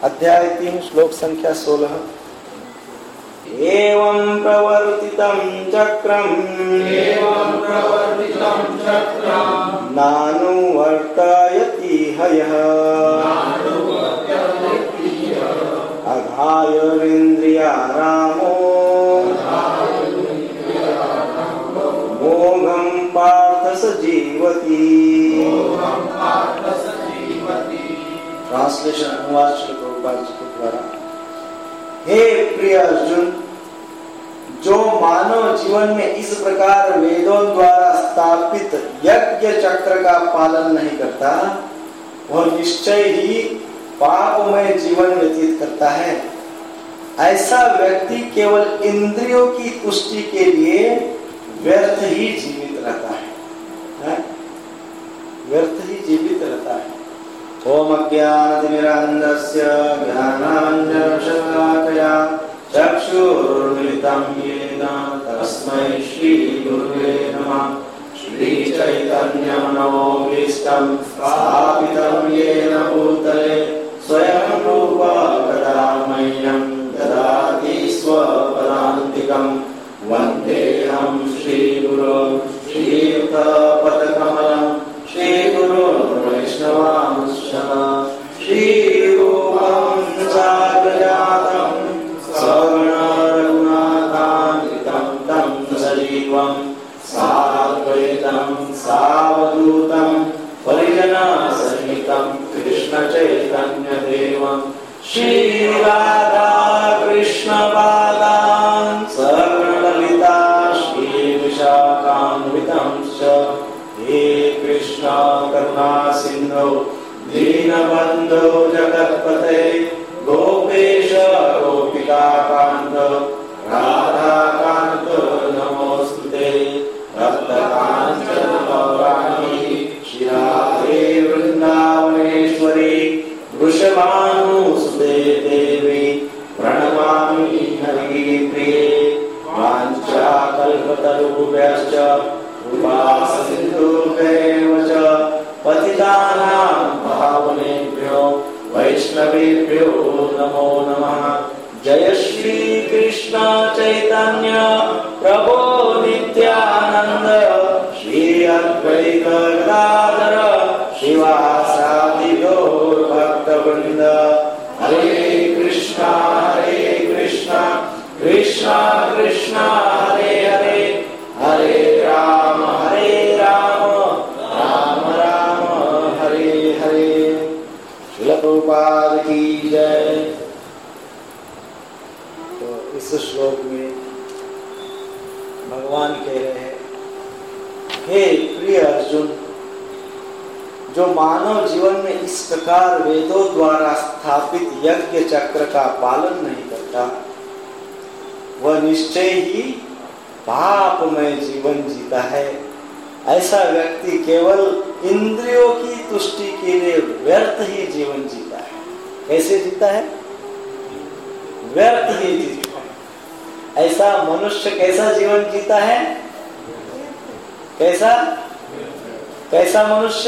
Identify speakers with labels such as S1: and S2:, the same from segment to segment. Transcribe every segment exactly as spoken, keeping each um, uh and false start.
S1: अध्याय तीन श्लोक संख्या सोलह। एवं प्रवर्तितं चक्रम्
S2: एवं प्रवर्तितं चक्रम्
S1: नानुवर्तयति हयः
S2: नानुवर्तयति हयः
S1: अघायरिन्द्रियारामो मोघं पार्थ स जीवति। ट्रांसलेशन अनुवाद श्री प्रभुपाद जी के द्वारा। हे प्रिय अर्जुन, जो मानव जीवन में इस प्रकार वेदों द्वारा स्थापित यज्ञ चक्र का पालन नहीं करता, वह निश्चय ही पापमय जीवन व्यतीत करता है। ऐसा व्यक्ति केवल इंद्रियों की तुष्टि के लिए व्यर्थ ही जीवित रहता है, है? व्यर्थ ही जीवित रहता है। ओम अज्ञानतिमिरान्धस्य ज्ञानाञ्जनशलाकया चक्षुरुन्मिलितं येन तस्मै श्रीगुरुवे नमः। श्रीचैतन्यमनोभीष्टं स्थापितं येन भूतले स्वयं रूपा कदा मह्यं ददाति स्वपदान्तिकं। वन्देऽहं श्रीगुरुं श्रीयुतपदकमलं श्रीगुरुर्वैष्णवांश्च श्रीरूपं साग्रजातं सगुणरघुनाथान्वितं तं सजीवं साद्वैतं सावधूतं परिजनसहितं कृष्णचैतन्यदेवं श्रीराधा कृष्णपादान् सगुणललिता श्रीविशाखान्वितं च। हे कृष्ण करुणा सिंधु दीनबंधो जगत्पते गोपेश गोपिका कांत राधा कांत नमोस्तुते। रक्तकांचन गौरांगी श्रीराधे वृंदावनेश्वरी वृषभानुसुते देवी प्रणमामि हरिप्रिये। वाञ्छाकल्पतरुभ्यश्च कृपासिन्धुभ्येव च पतितानां पावनेभ्यो वैष्णवेभ्यो नमो नमः। जय श्री कृष्ण चैतन्य प्रभो नित्यानंद श्री अद्वैत गदाधर शिवासादि गौर भक्तवृंद। हरे कृष्णा हरे कृष्णा कृष्णा कृष्णा हरे हरे हरे राम हरे राम राम राम हरे हरे। श्रील प्रभुपाद की जय। तो इस श्लोक में भगवान कह रहे हैं, हे प्रिय अर्जुन, जो मानव जीवन में इस प्रकार वेदों द्वारा स्थापित यज्ञ चक्र का पालन नहीं करता, वह निश्चय ही पापमय जीवन जीता है। ऐसा व्यक्ति केवल इंद्रियों की तुष्टि के लिए व्यर्थ ही जीवन जीता है। कैसे जीता है? व्यर्थ ही जीता है। ऐसा मनुष्य कैसा जीवन जीता है? कैसा कैसा मनुष्य?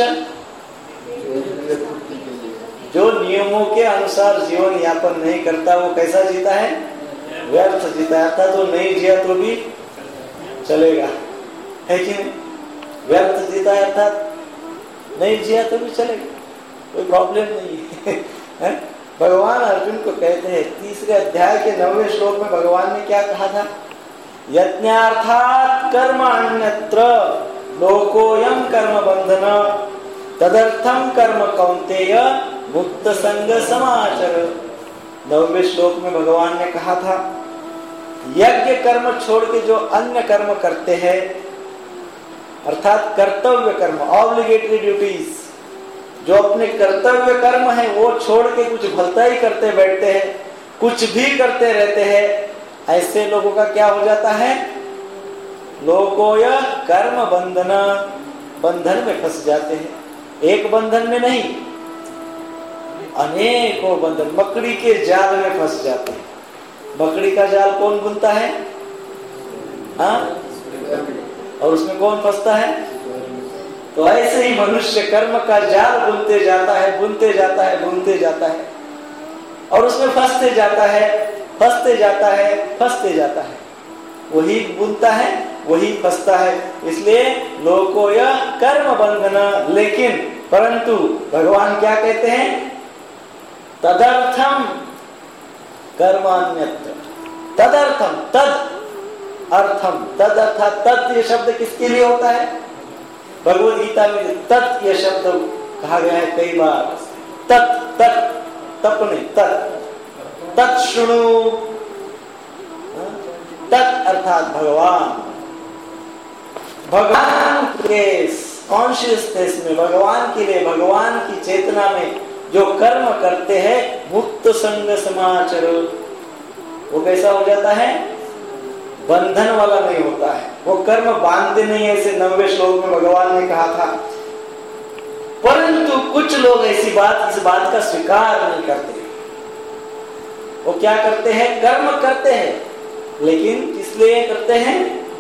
S1: जो नियमों के अनुसार जीवन यापन नहीं करता, वो कैसा जीता है? व्यर्थ जीता है। अर्थात तो नहीं जिया तो भी चलेगा, है कि नहीं? व्यर्थ जीता है अर्थात नहीं जिया तो भी चलेगा, कोई प्रॉब्लम नहीं है। भगवान अर्जुन को कहते हैं, तीसरे अध्याय के नौवें श्लोक में भगवान ने क्या कहा था? यज्ञार्थात् कर्मण्यत्र लोकोऽयं कर्म बंधन तदर्थम कर्म कौन्तेय मुक्त संग समाचर। नौवें श्लोक में भगवान ने कहा था, यज्ञ कर्म छोड़ के जो अन्य कर्म करते हैं, अर्थात कर्तव्य कर्म, ऑब्लिगेटरी ड्यूटीज, जो अपने कर्तव्य कर्म है वो छोड़ के कुछ भलता ही करते बैठते हैं, कुछ भी करते रहते हैं, ऐसे लोगों का क्या हो जाता है? लोकोय कर्म बंधन, बंधन में फंस जाते हैं। एक बंधन में नहीं, अनेकों बंधन, मकड़ी के जाल में फंस जाते हैं। मकड़ी का जाल कौन बुनता है? हाँ? और उसमें कौन फंसता है? तो ऐसे ही मनुष्य कर्म का जाल बुनते जाता है, बुनते जाता है, बुनते जाता है, और उसमें फंसते जाता है, फंसते जाता है, फंसते जाता है, वही बुनता है, वही फंसता है। इसलिए लोकोय कर्म बंधन, लेकिन परंतु भगवान क्या कहते हैं? तदर्थम कर्मान्यत्र, तदर्थम, तद अर्थम, तद अर्थात तत् ये शब्द किसके लिए होता है? भगवद गीता में तत् ये शब्द कहा गया है कई बार। तत्, तत्, तप नहीं, तत्, तत्शृणु, तत् अर्थात भगवान। भगवान के कॉन्शियसनेस में, भगवान के लिए, भगवान की चेतना में जो कर्म करते हैं, मुक्त संग समाचर, वो कैसा हो जाता है? बंधन वाला नहीं होता है, वो कर्म बांधते नहीं, ऐसे नब्बे श्लोक में भगवान ने कहा था। परंतु कुछ लोग ऐसी बात, इस बात का स्वीकार नहीं करते। वो क्या करते हैं? कर्म करते हैं, लेकिन किस लिए करते हैं?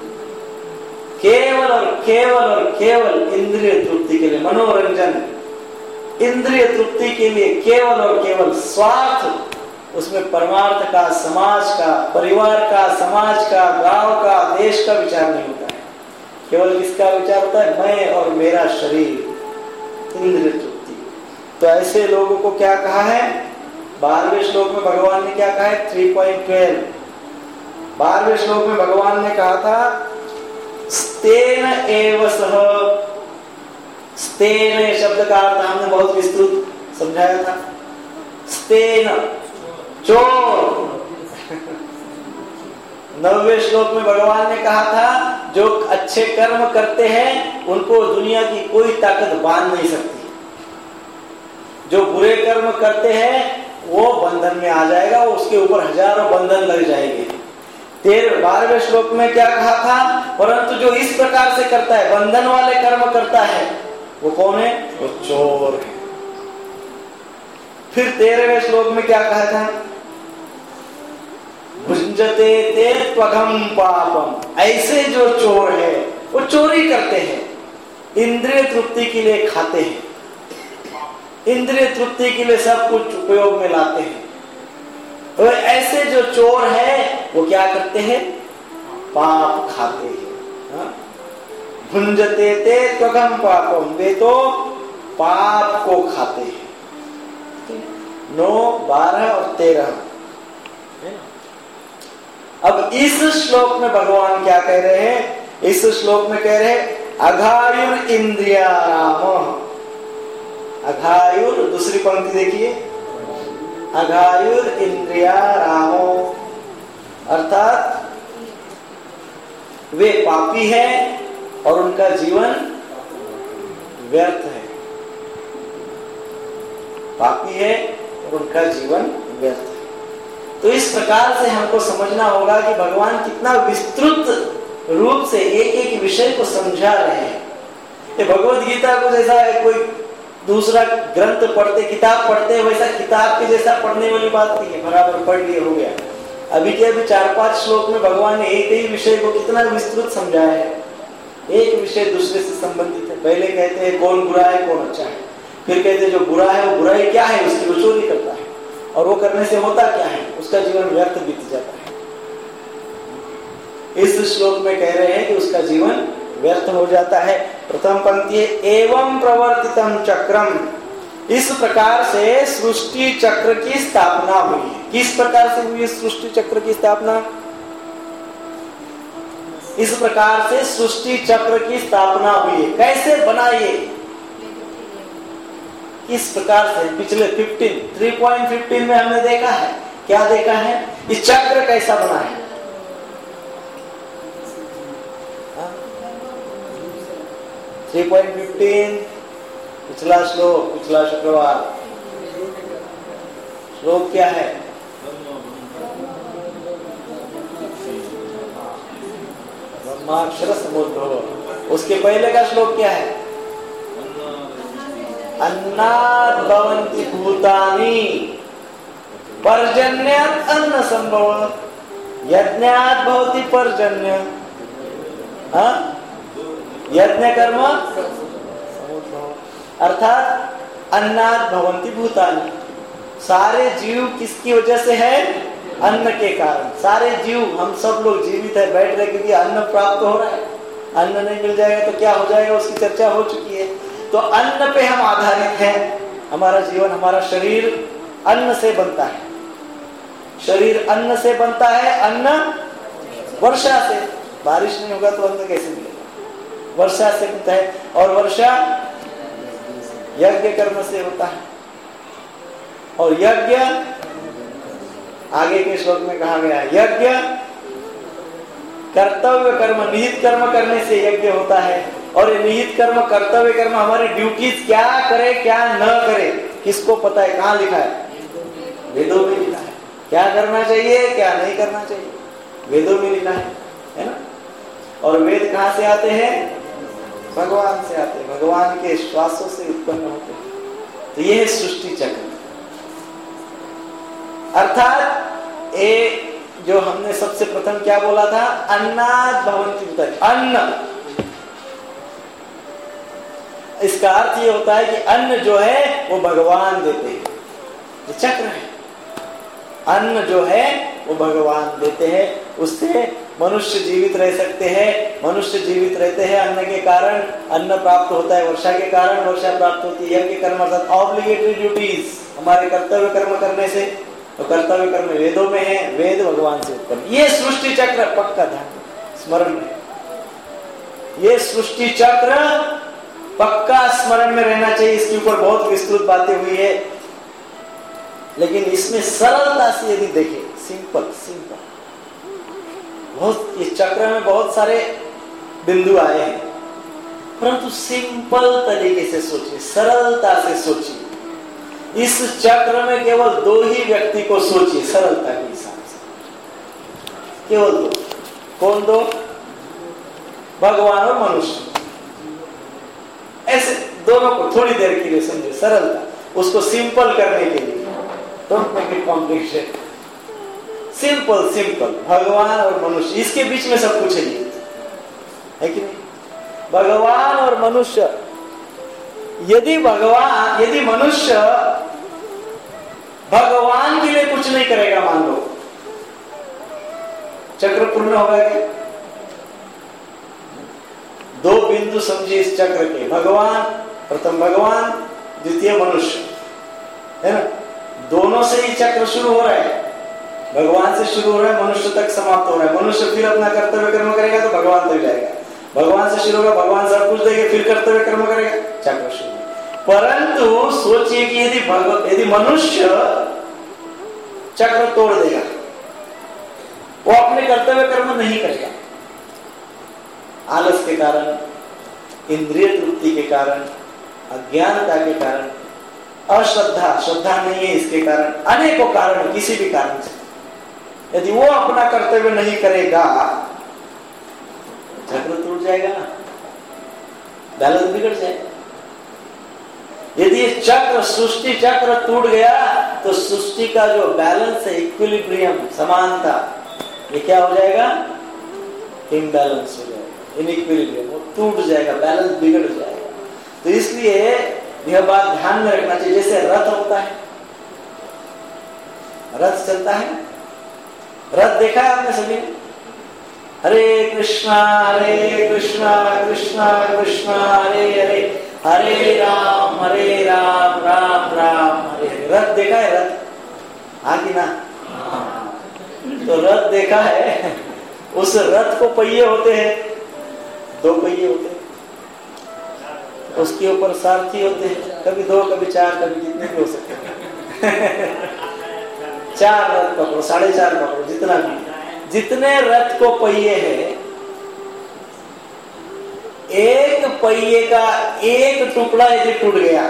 S1: केवल और केवल और केवल इंद्रिय तृप्ति के लिए, मनोरंजन, इंद्रिय तृप्ति के लिए, केवल और केवल स्वार्थ। उसमें परमार्थ का, समाज का, परिवार का, समाज का, गांव का, देश का विचार नहीं होता है। केवल किसका विचार होता है? मैं और मेरा शरीर, इंद्रिय तृप्ति। तो ऐसे लोगों को क्या कहा है? बारहवें श्लोक में भगवान ने क्या कहा है? थ्री पॉइंट ट्वेल्व, बारहवें श्लोक में भगवान ने कहा था स्तेन एव सह। स्तेन शब्द का अर्थ हमने बहुत विस्तृत समझाया था। स्तेन चोर। नौवें श्लोक में भगवान ने कहा था जो अच्छे कर्म करते हैं उनको दुनिया की कोई ताकत बांध नहीं सकती, जो बुरे कर्म करते हैं वो बंधन में आ जाएगा, उसके ऊपर हजारों बंधन लग जाएंगे। तेरह बारहवें श्लोक में क्या कहा था? परंतु जो इस प्रकार से करता है, बंधन वाले कर्म करता है, वो कौन है? वो चोर है। फिर तेरहवें श्लोक में क्या कहा था? भुंजते ते त्वघम पापम। ऐसे जो चोर है वो चोरी करते हैं, इंद्रिय तृप्ति के लिए खाते हैं, इंद्रिय तृप्ति के लिए सब कुछ उपयोग में लाते हैं। तो ऐसे जो चोर है वो क्या करते हैं? पाप खाते हैं। भुंजते ते त्वघम पापम, वे तो पाप को खाते हैं। नौ, बारह और तेरह। अब इस श्लोक में भगवान क्या कह रहे हैं? इस श्लोक में कह रहे हैं अघायुर इंद्रियाराम। अघायुर, दूसरी पंक्ति देखिए, अघायुर इंद्रियारामो, अर्थात वे पापी हैं और उनका जीवन व्यर्थ है। पापी है और उनका जीवन व्यर्थ है। तो इस प्रकार से हमको समझना होगा कि भगवान कितना विस्तृत रूप से एक एक विषय को समझा रहे हैं। ये भगवद गीता को जैसा है कोई दूसरा ग्रंथ पढ़ते, किताब पढ़ते, वैसा किताब के जैसा पढ़ने वाली बात नहीं है, बराबर पढ़ लिए हो गया। अभी के अभी चार पांच श्लोक में भगवान ने एक ही विषय को कितना विस्तृत समझाया है। एक विषय दूसरे से संबंधित है। पहले कहते हैं कौन बुरा है कौन अच्छा है, फिर कहते हैं जो बुरा है वो बुराई क्या है, उसकी वो चोरी करता है, और वो करने से होता क्या है, उसका जीवन व्यर्थ बीत जाता है। इस श्लोक में कह रहे हैं कि उसका जीवन व्यर्थ हो जाता है। प्रथम पंक्ति है एवं प्रवर्तितम चक्रम। इस प्रकार से सृष्टि चक्र की स्थापना हुई है। किस प्रकार से हुई सृष्टि चक्र की स्थापना? इस प्रकार से सृष्टि चक्र की स्थापना हुई है। कैसे बना ये? किस प्रकार से? पिछले फिफ्टीन थ्री पॉइंट फिफ्टीन में हमने देखा है। क्या देखा है? ये चक्र कैसा बना है? थ्री पॉइंट फिफ्टीन पिछला श्लोक, पिछला शुक्रवार श्लोक क्या है? ब्रह्माक्षर समुद्भव। उसके पहले का श्लोक क्या है? अन्नात् भवन्ति भूतानि पर्जन्यात् अन्न संभव, यज्ञात् भवति पर्जन्य। हाँ, यज्ञ कर्म अर्थात अन्नात् भवन्ति भूतानि, सारे जीव किसकी वजह से है? अन्न के कारण। सारे जीव, हम सब लोग जीवित है, बैठ रहे क्योंकि अन्न प्राप्त हो रहा है। अन्न नहीं मिल जाएगा तो क्या हो जाएगा, उसकी चर्चा हो चुकी है। तो अन्न पे हम आधारित हैं। हमारा जीवन, हमारा शरीर अन्न से बनता है। शरीर अन्न से बनता है। अन्न वर्षा से। बारिश नहीं होगा तो अन्न कैसे मिलेगा? वर्षा से बनता है। और वर्षा यज्ञ कर्म से होता है। और यज्ञ, आगे के श्लोक में कहा गया है, यज्ञ कर्तव्य कर्म, निहित कर्म करने से यज्ञ होता है। और ये निहित कर्म, कर्तव्य कर्म, हमारी ड्यूटीज क्या करे क्या न करे, किसको पता है? कहाँ लिखा है? वेदों में लिखा है। क्या करना चाहिए क्या नहीं करना चाहिए, वेदों में लिखा है, है ना। और वेद कहाँ से आते हैं? भगवान से आते हैं। भगवान के श्वासों से उत्पन्न होते हैं। तो ये है सृष्टि चक्र। अर्थात ये जो हमने सबसे प्रथम क्या बोला था, अन्नाद भवन्ति भूतानि, अन्न। इसका अर्थ ये होता है कि अन्न जो है वो भगवान देते हैं। ये चक्र है। अन्न जो है वो भगवान देते हैं, उससे मनुष्य जीवित रह सकते हैं। मनुष्य जीवित रहते हैं अन्न के कारण। अन्न प्राप्त होता है वर्षा के कारण, वर्षा प्राप्त होती है यज्ञ कर्म अर्थात ऑब्लिगेटरी ड्यूटीज, हमारे कर्तव्य कर्म करने से। तो कर्तव्य कर्म वेदों में है, वेद भगवान से उत्पन्न। ये सृष्टि चक्र पक्का ध्यान स्मरण में, ये सृष्टि चक्र पक्का स्मरण में रहना चाहिए। इसके ऊपर बहुत विस्तृत बातें हुई है, लेकिन इसमें सरलता से यदि देखें, सिंपल सिंपल, बहुत इस चक्र में बहुत सारे बिंदु आए हैं, परंतु सिंपल तरीके से सोचिए, सरलता से सोचिए। इस चक्र में केवल दो ही व्यक्ति को सोचिए सरलता के हिसाब से, केवल दो। कौन दो? भगवान और मनुष्य। ऐसे दोनों को थोड़ी देर के लिए समझे, सरलता, उसको सिंपल करने के लिए। Don't make it complicated, simple simple, भगवान और मनुष्य, इसके बीच में सब कुछ है, है कि नहीं? भगवान और मनुष्य। यदि भगवान, यदि मनुष्य भगवान के लिए कुछ नहीं करेगा, मान लो, चक्र पूर्ण होगा क्या? दो बिंदु समझिए इस चक्र के, भगवान, प्रथम भगवान, द्वितीय मनुष्य, है ना। दोनों से ही चक्र शुरू हो रहा है। भगवान से शुरू हो रहा है, मनुष्य तक समाप्त हो रहा है। मनुष्य फिर अपना कर्तव्य कर्म करेगा तो भगवान तक जाएगा। भगवान से शुरू होगा, भगवान सब कुछ देंगे, फिर कर्तव्य कर्म करेगा, चक्र शुरू। परंतु सोचिए कि यदि भगवान, यदि मनुष्य चक्र तोड़ देगा, वो अपने कर्तव्य कर्म नहीं करेगा, आलस के कारण, इंद्रिय तृप्ति के कारण, अज्ञानता के कारण, अश्रद्धा, श्रद्धा नहीं है इसके कारण, अनेकों कारण, किसी भी कारण से यदि वो अपना कर्तव्य नहीं करेगा, चक्र टूट जाएगा ना, बैलेंस बिगड़ जाएगा। यदि ये चक्र, सृष्टि चक्र टूट गया तो सृष्टि का जो बैलेंस है, इक्विलिब्रियम, समानता, ये क्या हो जाएगा? इम्बैलेंस हो जाएगा, इनइक्विलिब्रियम, वो टूट जाएगा, बैलेंस बिगड़ जाएगा। तो इसलिए यह बात ध्यान में रखना चाहिए। जैसे रथ होता है, रथ चलता है, रथ देखा है आपने सभी? हरे कृष्णा हरे कृष्णा कृष्णा कृष्णा हरे हरे, हरे राम हरे राम राम राम हरे हरे। रथ देखा है? रथ, हाँ कि ना? तो रथ देखा है, उस रथ को पहिए होते हैं, दो पहिए होते हैं, उसके ऊपर सारथी होते हैं, कभी दो कभी चार, कभी जितने भी हो सकते हैं। चार रथ पकड़ो, साढ़े चार पकड़ो, जितना भी, जितने रथ को पहिए हैं, एक पहिए का एक टुकड़ा यदि टूट गया,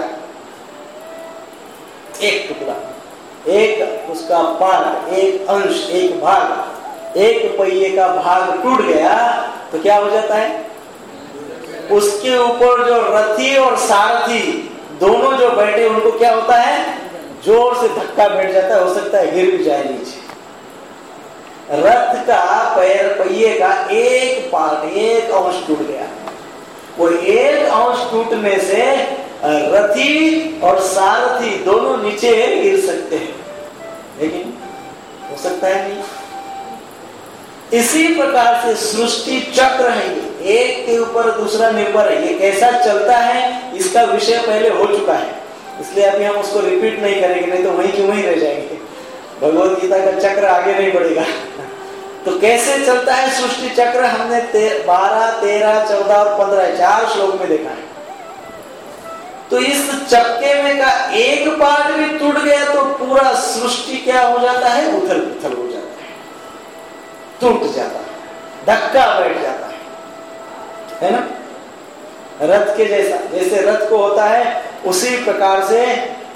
S1: एक टुकड़ा, एक उसका पार्ट, एक अंश, एक भाग, एक पहिए का भाग टूट गया तो क्या हो जाता है? उसके ऊपर जो रथी और सारथी दोनों जो बैठे उनको क्या होता है? जोर से धक्का बैठ जाता है, हो सकता है गिर भी जाए नीचे। रथ का पैर, पहिए का एक पार्ट, एक अंश टूट गया। वो एक अंश टूटने से रथी और सारथी दोनों नीचे गिर सकते हैं, लेकिन हो सकता है नहीं। इसी प्रकार से सृष्टि चक्र है, ये एक के ऊपर दूसरा निर्भर है। ये कैसा चलता है इसका विषय पहले हो चुका है, इसलिए अभी हम उसको रिपीट नहीं करेंगे, नहीं तो वहीं की वहीं रह जाएंगे। भगवत गीता का चक्र आगे नहीं बढ़ेगा। तो कैसे चलता है सृष्टि चक्र, हमने ते, बारह तेरह चौदह और पंद्रह चार श्लोक में देखा है। तो इस चक्के में का एक पार्ट भी टूट गया तो पूरा सृष्टि क्या हो जाता है, उथल पुथल हो जाता है, टूट जाता है, धक्का बैठ जाता है, है ना। रथ के जैसा, जैसे रथ को होता है उसी प्रकार से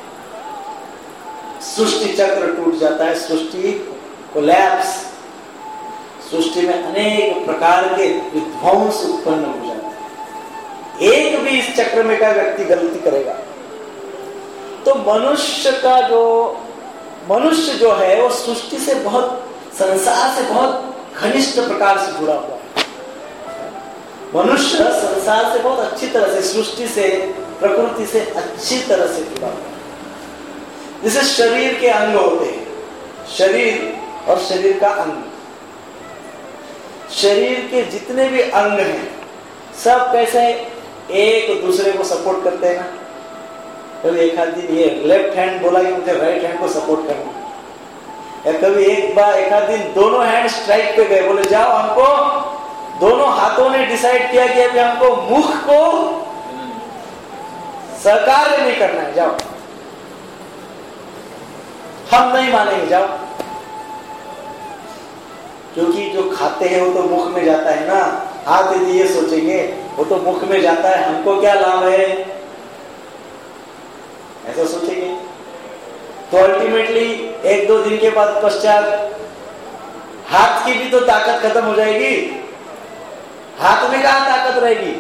S1: सृष्टि चक्र टूट जाता है, सृष्टि कोलैप्स, सृष्टि में अनेक प्रकार के विध्वंस उत्पन्न हो जाते हैं। एक भी इस चक्र में का व्यक्ति गलती करेगा तो मनुष्य का जो मनुष्य जो है वो सृष्टि से बहुत, संसार से बहुत घनिष्ठ प्रकार से जुड़ा हुआ है। मनुष्य संसार से बहुत अच्छी तरह से, सृष्टि से, प्रकृति से अच्छी तरह से जुड़ा हुआ है। जैसे शरीर के अंग होते हैं, शरीर और शरीर का अंग, शरीर के जितने भी अंग हैं सब कैसे एक दूसरे को सपोर्ट करते हैं ना। कभी एक आध दिन ये लेफ्ट हैंड बोला कि मुझे राइट हैंड को सपोर्ट करना, या कभी एक बार एक आध दिन दोनों हैंड स्ट्राइक पे गए, बोले जाओ हमको, दोनों हाथों ने डिसाइड किया कि अभी हमको मुख को सहकार्य नहीं करना है, जाओ हम नहीं मानेंगे, जाओ। क्योंकि जो खाते हैं वो तो मुख में जाता है ना, हाथ यदि ये सोचेंगे वो तो मुख में जाता है, हमको क्या लाभ है, ऐसा सोचेंगे तो अल्टीमेटली एक दो दिन के बाद पश्चात हाथ की भी तो ताकत खत्म हो जाएगी, हाथ में कहां ताकत रहेगी,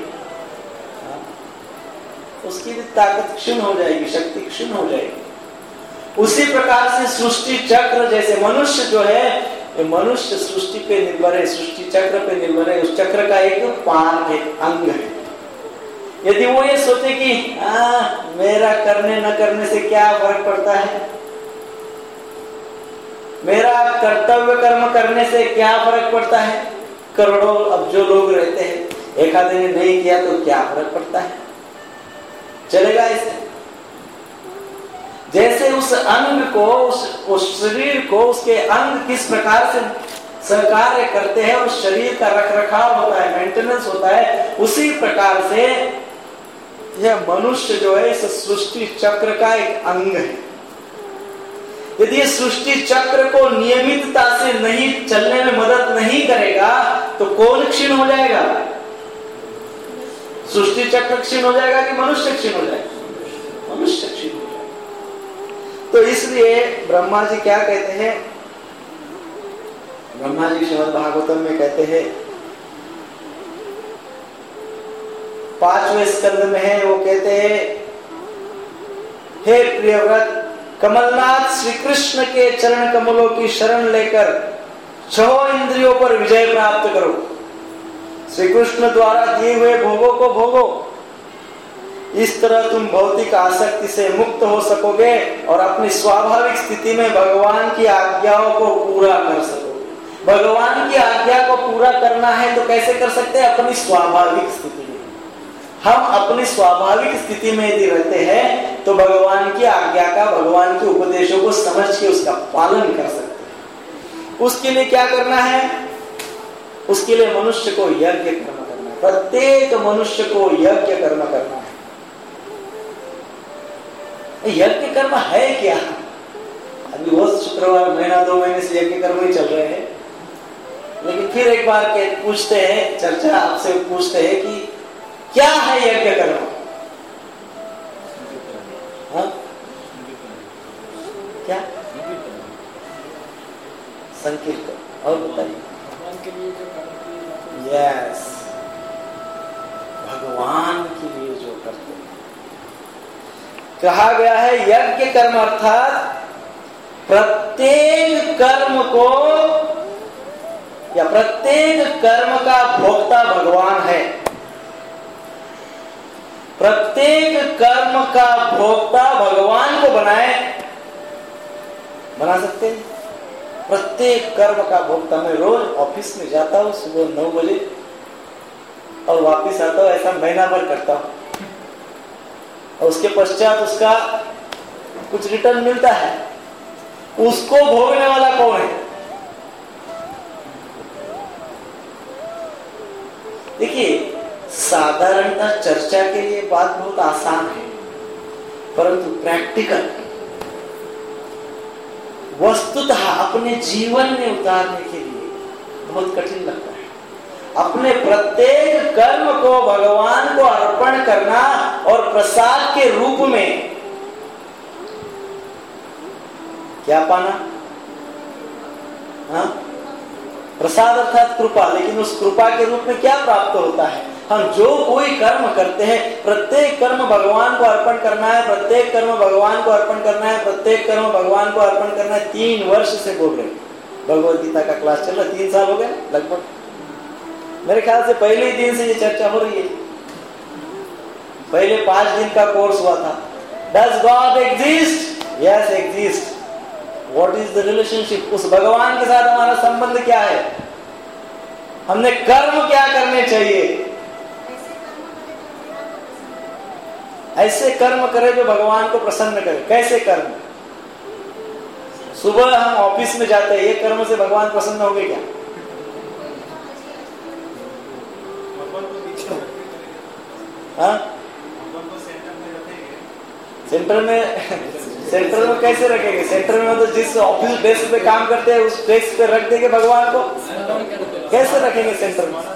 S1: उसकी भी ताकत क्षीण हो जाएगी, शक्ति क्षीण हो जाएगी। उसी प्रकार से सृष्टि चक्र, जैसे मनुष्य जो है मनुष्य सृष्टि पे निर्भर है, सृष्टि चक्र पे निर्भर है, उस चक्र का एक पार्ट है, अंग है। यदि वो ये सोचे कि आ, मेरा करने न करने से क्या फर्क पड़ता है, मेरा कर्तव्य कर्म करने से क्या फर्क पड़ता है, करोड़ों अब जो लोग रहते हैं, एक आदमी ने नहीं किया तो क्या फर्क पड़ता है, चलेगा इसे। जैसे उस अंग को, उस, उस शरीर को, उसके अंग किस प्रकार से सहकार्य करते हैं, उस शरीर का रखरखाव होता है, मेंटेनेंस होता है, उसी प्रकार से यह मनुष्य जो है इस सृष्टि चक्र का एक अंग है। यदि ये सृष्टि चक्र को नियमितता से नहीं चलने में मदद नहीं करेगा तो कौन क्षीण हो जाएगा, सृष्टि चक्र क्षीण हो जाएगा कि मनुष्य क्षीण हो जाएगा, मनुष्य क्षीण हो जाएगा। तो इसलिए ब्रह्मा जी क्या कहते हैं, ब्रह्मा जी श्रीमद् भागवतम में कहते हैं, पांचवें स्कंद में है, वो कहते हैं, हे प्रियव्रत, कमलनाथ श्री कृष्ण के चरण कमलों की शरण लेकर छह इंद्रियों पर विजय प्राप्त करो, श्री कृष्ण द्वारा दिए हुए भोगों को भोगो, इस तरह तुम भौतिक आसक्ति से मुक्त हो सकोगे और अपनी स्वाभाविक स्थिति में भगवान की आज्ञाओं को पूरा कर सकोगे। भगवान की आज्ञा को पूरा करना है तो कैसे कर सकते हैं, अपनी स्वाभाविक स्थिति में। हम अपनी स्वाभाविक स्थिति में यदि रहते हैं तो भगवान की आज्ञा का, भगवान के उपदेशों को समझ के उसका पालन कर सकते हैं। उसके लिए क्या करना है, उसके लिए मनुष्य को यज्ञ कर्म करना है, प्रत्येक मनुष्य को यज्ञ कर्म करना है। यज्ञ कर्म है क्या, अभी वो शुक्रवार महीना दो महीने से यज्ञ कर्म ही चल रहे हैं, लेकिन फिर एक बार के पूछते हैं, चर्चा आपसे पूछते हैं कि क्या है यज्ञ कर्म, हाँ? क्या संकीर्तन, और बताइए। यस, भगवान के लिए जो करते हैं, कहा गया है यज्ञ कर्म अर्थात प्रत्येक कर्म को या प्रत्येक कर्म का भोक्ता भगवान है। प्रत्येक कर्म का भोक्ता भगवान को बनाए, बना सकते हैं? प्रत्येक कर्म का भोक्ता। मैं रोज ऑफिस में जाता हूँ सुबह नौ बजे और वापस आता हूँ, ऐसा महीना भर करता हूँ, और उसके पश्चात उसका कुछ रिटर्न मिलता है। उसको भोगने वाला कौन है? देखिए, साधारणतः चर्चा के लिए बात बहुत आसान है, परंतु प्रैक्टिकल वस्तुतः अपने जीवन में उतारने के लिए बहुत कठिन लगता है। अपने प्रत्येक कर्म को भगवान को अर्पण करना और प्रसाद के रूप में क्या पाना? हाँ? प्रसाद अर्थात कृपा, लेकिन उस कृपा के रूप में क्या प्राप्त होता है? हम जो कोई कर्म करते हैं, प्रत्येक कर्म भगवान को अर्पण करना है, प्रत्येक कर्म भगवान को अर्पण करना है, प्रत्येक कर्म भगवान को अर्पण करना है। तीन वर्ष से बोल रहे, भगवद गीता का क्लास चल रहा है, तीन साल हो गए लगभग। मेरे ख्याल से पहले ही दिन से ये चर्चा हो रही है। पहले पांच दिन का कोर्स हुआ था। Does God exist? Yes exist. What is the relationship? उस भगवान के साथ हमारा संबंध क्या है? हमने कर्म क्या करने चाहिए? ऐसे कर्म करे जो भगवान को प्रसन्न करे। कैसे कर्म? सुबह हम ऑफिस में जाते हैं, ये कर्म से भगवान प्रसन्न होंगे क्या? हाँ? सेंटर में सेंटर में कैसे रखेंगे? सेंटर में तो जिस ऑफिस डेस्क पे काम करते हैं उस डेस्क पे रख देंगे भगवान को, कैसे रखेंगे सेंटर में?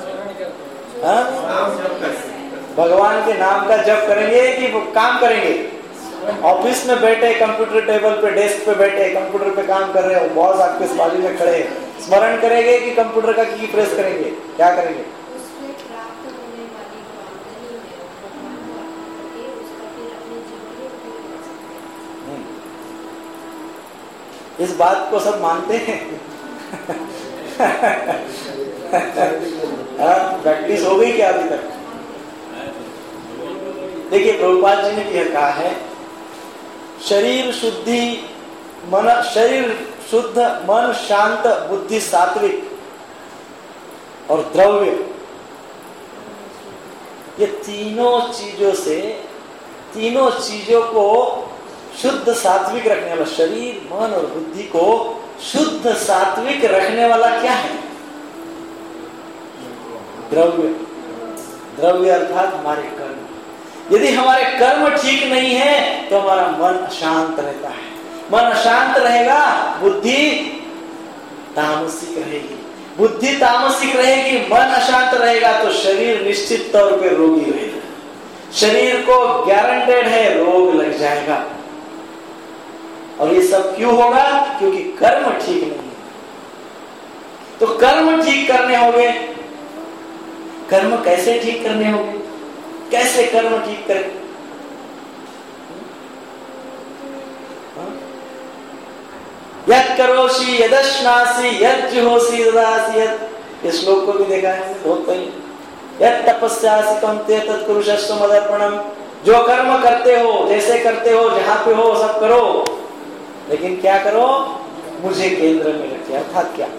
S1: हाँ? भगवान के नाम का जप करेंगे कि काम करेंगे? ऑफिस में बैठे, कंप्यूटर टेबल पे, डेस्क पे बैठे, कंप्यूटर पे काम कर रहे हो, बॉस आपके बाजू में खड़े, स्मरण करेंगे कि कंप्यूटर का की प्रेस करेंगे? क्या करेंगे? इस बात को सब मानते हैं। प्रैक्टिस हो गई क्या अभी तक? देखिए, प्रभुपाद जी ने यह कहा है, शरीर शुद्धि, मन शरीर शुद्ध, मन शांत, बुद्धि सात्विक और द्रव्य, ये तीनों चीजों से, तीनों चीजों को शुद्ध सात्विक रखने वाला, शरीर मन और बुद्धि को शुद्ध सात्विक रखने वाला क्या है? द्रव्य। द्रव्य अर्थात हमारे कर्म। यदि हमारे कर्म ठीक नहीं है तो हमारा मन अशांत रहता है। मन अशांत रहेगा, बुद्धि तामसिक रहेगी। बुद्धि तामसिक रहेगी, मन अशांत रहेगा तो शरीर निश्चित तौर पे रोगी रहेगा। शरीर को गारंटेड है रोग लग जाएगा। और ये सब क्यों होगा? क्योंकि कर्म ठीक नहीं है। तो कर्म ठीक करने होंगे। कर्म कैसे ठीक करने होंगे? कैसे कर्म ठीक करें? यत् करोषि यदश्नासि यज्जुहोषि ददासि यत्। इस श्लोक को भी देखा है बहुत पहले। यत् तपस्यासि कौन्तेय तत् कुरुषस्व मदर्पणम। जो कर्म करते हो, जैसे करते हो, जहां पे हो सब करो, लेकिन क्या करो? मुझे केंद्र में रखिए। अर्थात क्या?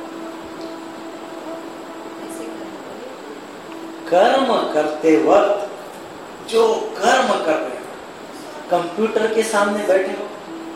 S1: कर्म करते वक्त जो कर्म कर रहे हो, कंप्यूटर के सामने बैठे हो,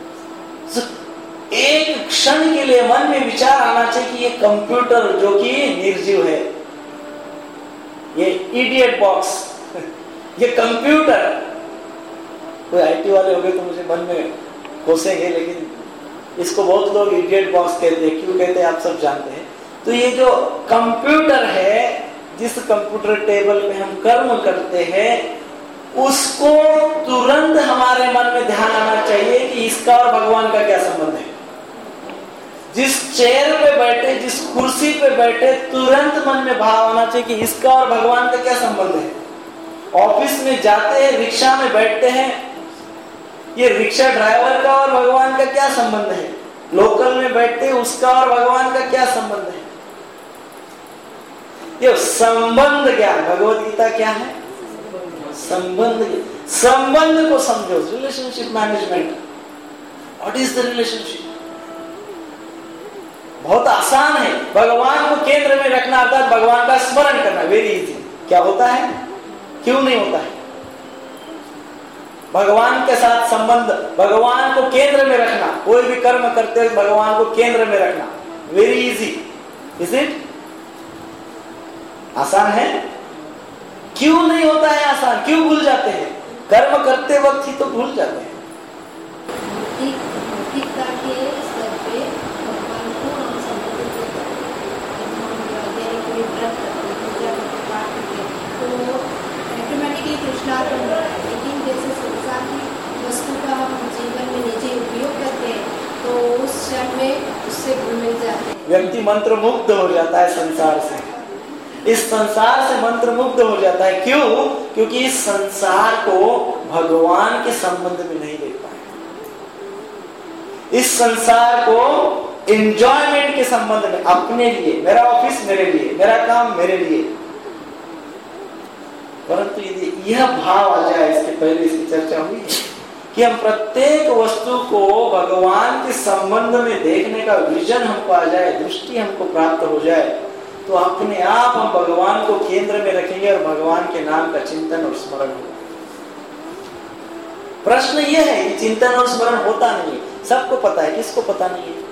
S1: एक क्षण के लिए मन में विचार आना चाहिए कि ये कंप्यूटर जो कि निर्जीव है, ये इडियट बॉक्स, ये कंप्यूटर। कोई आईटी वाले हो गए तो मुझे मन में कोसेंगे, लेकिन इसको बहुत लोग इडियट बॉक्स कहते हैं। क्यों कहते हैं आप सब जानते हैं। तो ये जो कंप्यूटर है, जिस कंप्यूटर टेबल पे हम कर्म करते हैं, उसको तुरंत हमारे मन में ध्यान आना चाहिए कि इसका और भगवान का क्या संबंध है। जिस चेयर पे बैठे, जिस कुर्सी पे बैठे, तुरंत मन में भाव आना चाहिए कि इसका और भगवान का क्या संबंध है। ऑफिस में जाते हैं, रिक्शा में बैठते हैं, ये रिक्शा ड्राइवर का और भगवान का क्या संबंध है। लोकल में बैठते हैं, उसका और भगवान का क्या संबंध है। ये संबंध क्या? भगवद गीता क्या है? संबंध संबंध को समझो, relationship management. What is the relationship? बहुत आसान है। भगवान को केंद्र में रखना अर्थात भगवान का स्मरण करना, वेरी इजी। क्या होता है, क्यों नहीं होता है? भगवान के साथ संबंध, भगवान को केंद्र में रखना, कोई भी कर्म करते हुए भगवान को केंद्र में रखना, वेरी इजी, इज इट? आसान है? क्यों नहीं होता है आसान? क्यों भूल जाते हैं? कर्म करते वक्त ही तो भूल जाते हैं।
S3: लेकिन जैसे संसार की वस्तु का हम जीवन में निजी उपयोग करते हैं तो उस क्षण में उससे भूल मिल जाते हैं।
S1: व्यक्ति मंत्र मुग्ध हो जाता है संसार से, इस संसार से मंत्र मुग्ध हो जाता है। क्यों? क्योंकि इस संसार को भगवान के संबंध में नहीं देख पाए, इस संसार को एंजॉयमेंट के संबंध में, अपने लिए, मेरा ऑफिस मेरे लिए, मेरा काम मेरे लिए। परंतु यदि यह भाव आ जाए, इसके पहले इसकी चर्चा हुई है कि हम प्रत्येक वस्तु को भगवान के संबंध में देखने का विजन हमको आ जाए, दृष्टि हमको प्राप्त हो जाए, तो अपने आप हम भगवान को केंद्र में रखेंगे और भगवान के नाम का चिंतन और स्मरण होगा। प्रश्न यह है कि चिंतन और स्मरण होता नहीं है। सबको पता है, किसको पता नहीं है?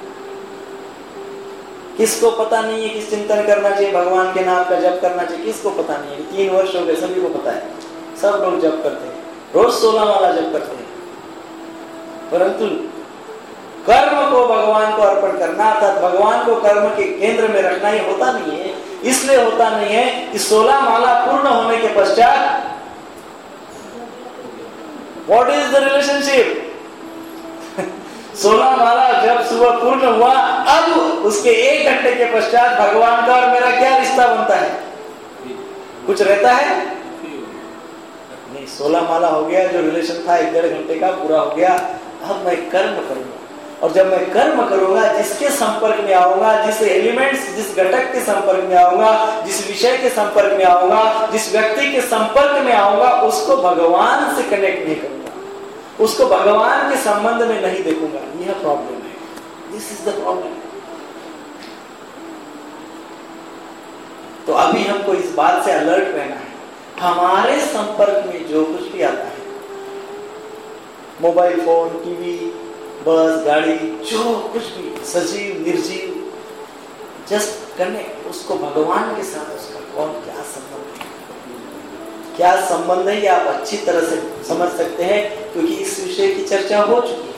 S1: किसको पता नहीं है कि चिंतन करना चाहिए, भगवान के नाम का जप करना चाहिए? किसको पता नहीं है? तीन वर्ष हो गए, सभी को पता है, सब लोग जप करते हैं, रोज सोलह वाला जप करते हैं। परंतु कर्म को भगवान को अर्पण करना अर्थात भगवान को कर्म के केंद्र में रखना ही होता नहीं है। इसलिए होता नहीं है कि सोलह माला पूर्ण होने के पश्चात व्हाट इज द रिलेशनशिप? सोलह माला जब सुबह पूर्ण हुआ, अब उसके एक घंटे के पश्चात भगवान का और मेरा क्या रिश्ता बनता है? कुछ रहता है नहीं। सोलह माला हो गया, जो रिलेशन था एक डेढ़ घंटे का पूरा हो गया। अब मैं कर्म करूंगा, और जब मैं कर्म करूंगा, जिसके संपर्क में आऊंगा, जिस एलिमेंट्स, जिस घटक के संपर्क में आऊंगा, जिस विषय के संपर्क में आऊंगा, जिस व्यक्ति के संपर्क में आऊंगा, उसको भगवान से कनेक्ट नहीं करूंगा, उसको भगवान के संबंध में नहीं देखूंगा। यह प्रॉब्लम है, दिस इज द प्रॉब्लम। तो अभी हमको इस बात से अलर्ट रहना है। हमारे संपर्क में जो कुछ भी आता है, मोबाइल फोन, टीवी, बस, गाड़ी, जो कुछ भी सजीव निर्जीव, जस्ट कनेक्ट, उसको भगवान के साथ उसका कौन क्या संबंध है, क्या संबंध है, ये आप अच्छी तरह से समझ सकते हैं, क्योंकि इस विषय की चर्चा हो चुकी है।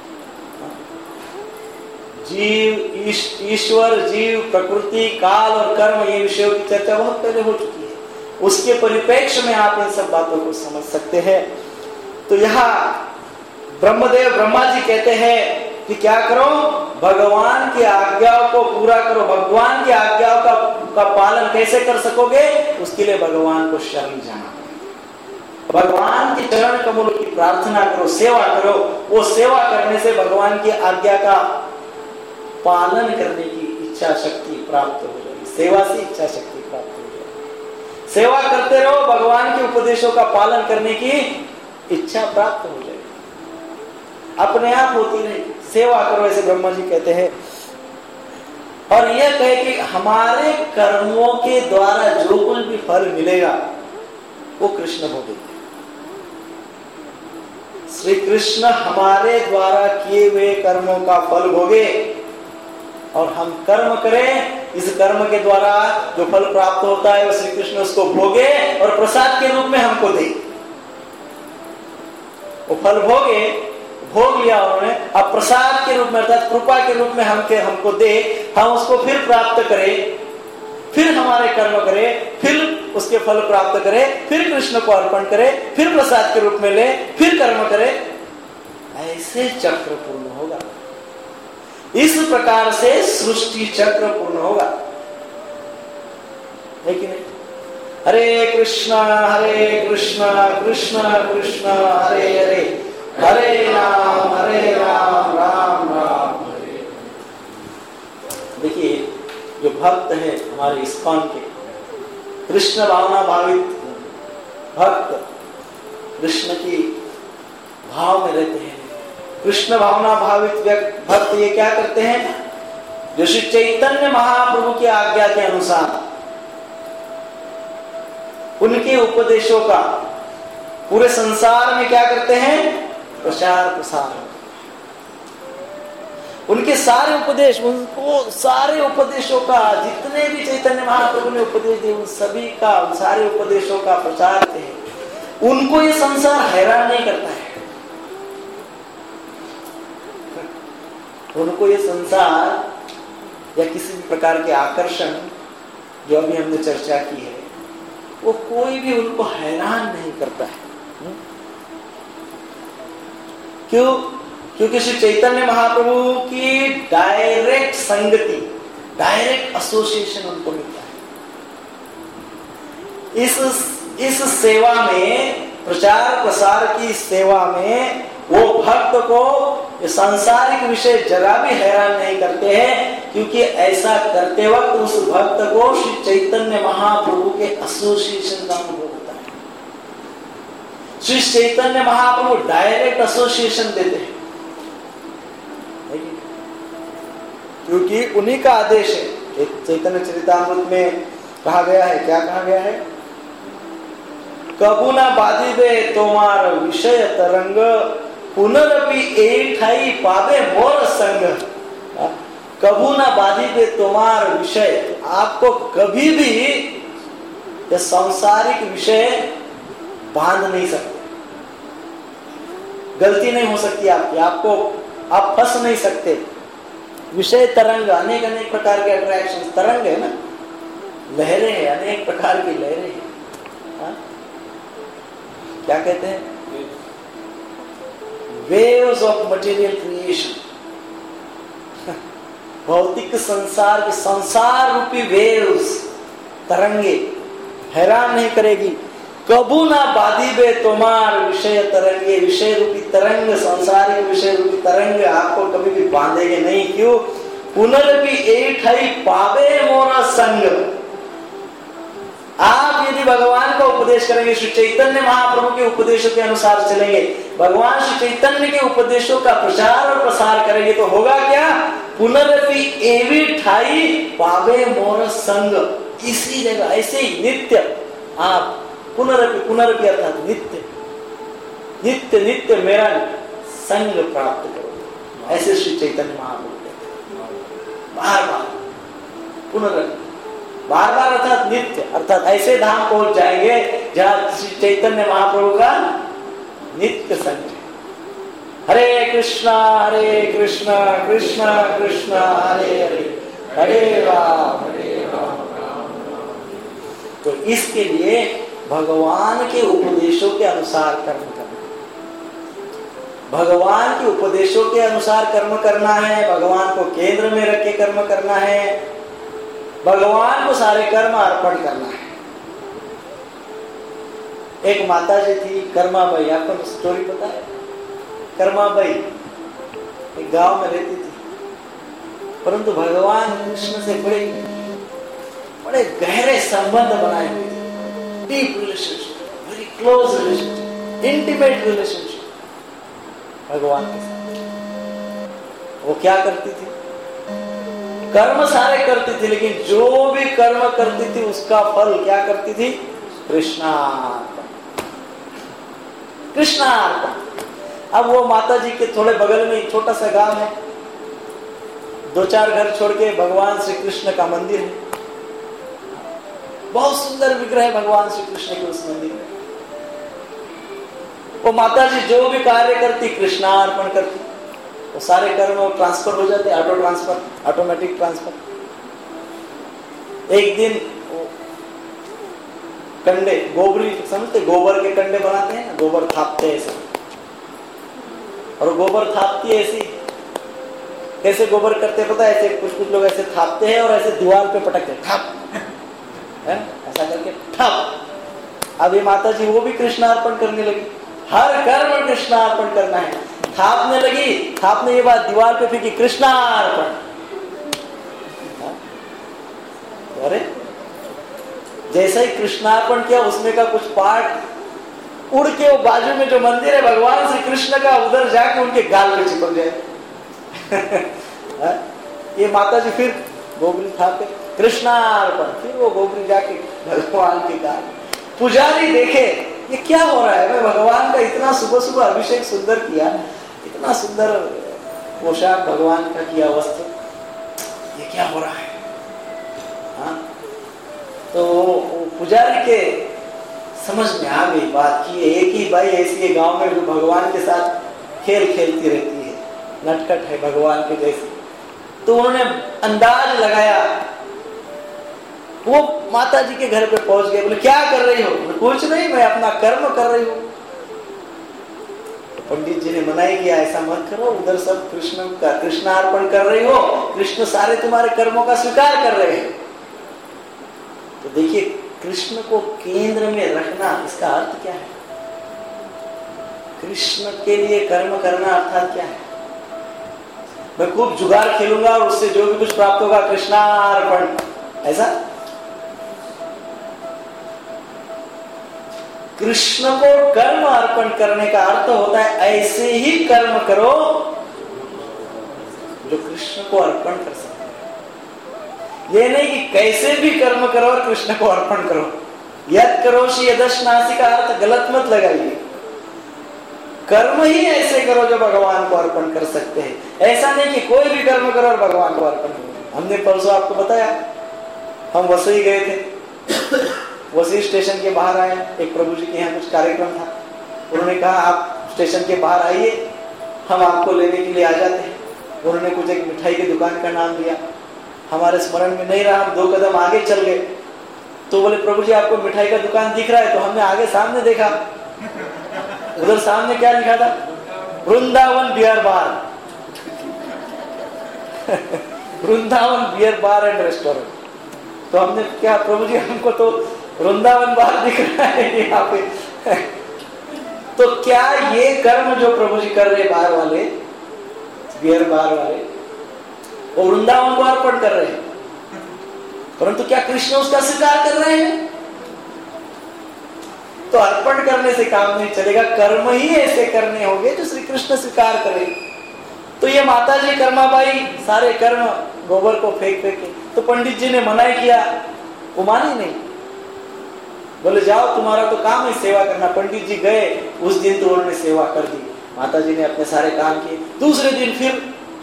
S1: जीव, ईश्वर, जीव, प्रकृति, काल और कर्म, ये विषयों की चर्चा बहुत पहले हो चुकी है। उसके परिप्रेक्ष्य में आप इन सब बातों को समझ सकते हैं। तो यहाँ ब्रह्मदेव ब्रह्मा जी कहते हैं कि क्या करो? भगवान की आज्ञाओं को पूरा करो। भगवान की आज्ञाओं का, का पालन कैसे कर सकोगे? उसके लिए भगवान को शरण जाना, भगवान के चरण कमलों की प्रार्थना करो, सेवा करो। वो सेवा करने से भगवान की आज्ञा का पालन करने की इच्छा शक्ति प्राप्त हो जाएगी। सेवा से इच्छा शक्ति प्राप्त हो जाएगी। सेवा करते रहो, भगवान के उपदेशों का पालन करने की इच्छा प्राप्त हो जाएगी, अपने आप होती रहेगी। सेवा करो, ऐसे ब्रह्मा जी कहते हैं। और यह कहे कि हमारे कर्मों के द्वारा जो कुछ भी फल मिलेगा वो कृष्ण भोगेंगे। श्री कृष्ण हमारे द्वारा किए हुए कर्मों का फल भोगे, और हम कर्म करें, इस कर्म के द्वारा जो फल प्राप्त होता है वो श्री कृष्ण उसको भोगे और प्रसाद के रूप में हमको दे। वो फल भोगे, भोग लिया उन्होंने, अब प्रसाद के रूप में अर्थात कृपा के रूप में हमके हमको दे, हम उसको फिर प्राप्त करें, फिर हमारे कर्म करें, फिर उसके फल प्राप्त करें, फिर कृष्ण को अर्पण करें, फिर प्रसाद के रूप में ले, फिर कर्म करें। ऐसे चक्र पूर्ण होगा। इस प्रकार से सृष्टि चक्र पूर्ण होगा, है कि नहीं? हरे कृष्णा हरे कृष्णा कृष्ण कृष्ण हरे हरे, हरे राम हरे राम राम राम हरे। देखिए, जो भक्त है हमारे इस्कॉन के, कृष्ण भावना भावित भक्त, कृष्ण की भाव में रहते हैं। कृष्ण भावना भावित व्यक्ति भक्त ये क्या करते हैं, जो श्री चैतन्य महाप्रभु की आज्ञा के अनुसार उनके उपदेशों का पूरे संसार में क्या करते हैं, प्रचार प्रसार। उनके सारे उपदेश, उनको सारे उपदेशों का, जितने भी चैतन्य महाप्रभु ने उपदेश दिए उन सभी का, उन सारे उपदेशों का प्रचार करते हैं। उनको ये संसार हैरान नहीं करता है, उनको ये संसार या किसी भी प्रकार के आकर्षण जो अभी हमने चर्चा की है वो कोई भी उनको हैरान नहीं करता है। क्यों? क्योंकि श्री चैतन्य महाप्रभु की डायरेक्ट संगति, डायरेक्ट एसोसिएशन उनको मिलता है। इस इस सेवा में, प्रचार प्रसार की सेवा में वो भक्त को ये सांसारिक विषय जरा भी हैरान नहीं करते हैं, क्योंकि ऐसा करते वक्त उस भक्त को श्री चैतन्य महाप्रभु के एसोसिएशन का अनुभव होता है। श्री चैतन्य महाप्रभु डायरेक्ट एसोसिएशन देते हैं, क्योंकि उन्हीं का आदेश है। चैतन्य चरितामृत में कहा गया है, क्या कहा गया है, कबू ना बाधिबे तोमार विषय तरंग, पुनरपि एठाई पावे मोर संग। कबू ना बाधिबे तोमार विषय, आपको कभी भी ये सांसारिक विषय बांध नहीं सकते, गलती नहीं हो सकती आपकी, आपको आप फंस नहीं सकते। विषय तरंग, अनेक अनेक प्रकार के अट्रैक्शन, तरंग है ना, लहरें हैं, अनेक प्रकार की लहरें हैं। हाँ? क्या कहते हैं, वेव्स ऑफ मटेरियल क्रिएशन। भौतिक संसार के, संसार रूपी वेव्स, तरंगे हैरान नहीं करेगी। कबू ना बाधिबे तोमार विषय तरंगे, विषय रूपी तरंग, संसारिक विषय रूपी तरंग आपको कभी भी बांधेंगे नहीं। क्यों? पुनरपि एठाई पावे मोर संग। आप यदि भगवान का उपदेश करेंगे, श्री चैतन्य महाप्रभु के उपदेशों के अनुसार चलेंगे, भगवान श्री चैतन्य के उपदेशों का प्रचार और प्रसार करेंगे, तो होगा क्या, पुनरपि एवी ठाई पावे मोर संग। इसी जगह ऐसे ही नित्य आप पुनरपि, पुनरपि अर्थात नित्य नित्य नित्य मेरा संग प्राप्त करो। ऐसे श्री चैतन्य महाप्रभु बार बार पुनरपि, बार बार अर्थात नित्य, अर्थात ऐसे धाम पहुंच जाएंगे जहां श्री चैतन्य महाप्रभु का नित्य संग है। हरे कृष्णा हरे कृष्णा कृष्णा कृष्णा हरे हरे, हरे राम हरे राम। तो इसके लिए भगवान के उपदेशों के अनुसार कर्म करना, भगवान के उपदेशों के अनुसार कर्म करना है, भगवान को केंद्र में रख के कर्म करना है, भगवान को सारे कर्म अर्पण करना है। एक माता जी थी कर्माबाई, आपको स्टोरी पता है? कर्माबाई एक गांव में रहती थी, परंतु भगवान कृष्ण से बड़े बड़े गहरे संबंध बनाए हुए थे, deep relationship, very close relationship, intimate relationship भगवान के साथ। वो क्या करती थी? कर्म सारे करती थी, लेकिन जो भी कर्म करती थी उसका फल क्या करती थी? कृष्णार्पण, कृष्णार्पण। अब वो माता जी के थोड़े बगल में एक छोटा सा गांव है, दो चार घर छोड़ के भगवान श्री कृष्ण का मंदिर है, बहुत सुंदर विग्रह है भगवान श्री कृष्ण के उस मंदिर में। वो माता जी जो भी कार्य करती कृष्णार्पण करती, वो सारे कर्म ट्रांसफर हो जाते, ऑटो ट्रांसफर, ऑटोमेटिक ट्रांसफर। एक दिन कंडे, गोबरी समझते, गोबर के कंडे बनाते हैं ना, गोबर थापते हैं ऐसे, और गोबर थापती है ऐसी। कैसे गोबर करते पता है? ऐसे कुछ कुछ लोग ऐसे थापते हैं और ऐसे दीवार पे पटकते हैं, ठप है? ऐसा करके ठप। अब ये माता जी वो भी कृष्णार्पण करने लगी, हर कर्म कृष्णार्पण करना है। थापने लगी, थापने के बाद दीवार पे फेंकी, कृष्णार्पण। अरे जैसे ही कृष्णार्पण किया, उसमें का कुछ पार्ट उड़ के वो बाजू में जो मंदिर है भगवान श्री कृष्ण का, उधर जाके उनके गाल पे चिपक जाए। ये माता जी फिर गोगरी था पे कृष्णार्पण, फिर वो गोगरी जाके भगवान के गाल। पुजारी देखे ये क्या हो रहा है, मैं भगवान का इतना सुबह सुबह अभिषेक सुंदर किया, इतना सुंदर पोशाक भगवान का किया, वस्त्र, ये क्या हो रहा है। हाँ? तो पुजारी के समझ में आ गई बात की एक ही बाई ऐसी है गांव में जो भगवान के साथ खेल खेलती रहती है, नटखट है भगवान के जैसी। तो उन्होंने अंदाज लगाया, वो माता जी के घर पे पहुंच गए, बोले क्या कर रही हो? कुछ नहीं, मैं अपना कर्म कर रही हूँ। तो पंडित जी ने मनाई किया ऐसा मत करो, उधर सब कृष्ण का कृष्णार्पण कर रही हो, कृष्ण सारे तुम्हारे कर्मों का स्वीकार कर रहे हैं। तो देखिए कृष्ण को केंद्र में रखना, इसका अर्थ क्या है? कृष्ण के लिए कर्म करना अर्थात क्या है? मैं खूब जुगाड़ खेलूंगा और उससे जो भी कुछ प्राप्त होगा कृष्णार्पण, ऐसा? कृष्ण को कर्म अर्पण करने का अर्थ होता है ऐसे ही कर्म करो जो कृष्ण को अर्पण कर सकते हैं। ये नहीं कि कैसे भी कर्म करो और कृष्ण को अर्पण करो। यद करोषि यदश्नासि का अर्थ गलत मत लगाइए। कर्म ही ऐसे करो जो भगवान को अर्पण कर सकते हैं। ऐसा नहीं कि कोई भी कर्म करो और भगवान को अर्पण करो। हमने परसों आपको बताया, हम वसई गए थे, वसई स्टेशन के बाहर आए, एक प्रभु जी के यहाँ कुछ कार्यक्रम था। उन्होंने कहा आप स्टेशन के बाहर आइए, हम आपको लेने के लिए आ जाते हैं। उन्होंने कुछ एक मिठाई की दुकान का नाम दिया, हमारे स्मरण में नहीं रहा, हम दो कदम आगे चल गए। तो बोले प्रभु जी आपको मिठाई का दुकान दिख रहा है? तो हमने आगे सामने देखा, उधर सामने क्या लिखा था? Vrindavan beer bar. Vrindavan beer bar and restaurant. तो हमने क्या, प्रभु जी हमको तो वृंदावन बार दिख रहा है यहाँ पे। तो क्या ये कर्म जो प्रभु जी कर रहे बार वाले, बियर बार वाले, वो वृंदावन को अर्पण कर रहे हैं, परंतु क्या कृष्ण उसका स्वीकार कर रहे हैं? तो अर्पण करने से काम नहीं चलेगा, कर्म ही ऐसे करने होंगे जो श्री कृष्ण स्वीकार करें। तो ये माता जी कर्माबाई सारे कर्म गोबर को फेंक फेंक के, तो पंडित जी ने मनाई किया, वो मानी नहीं, बोले जाओ तुम्हारा तो काम है सेवा करना। पंडित जी गए, उस दिन तो उन्होंने सेवा कर दी, माता जी ने अपने सारे काम किए। दूसरे दिन फिर,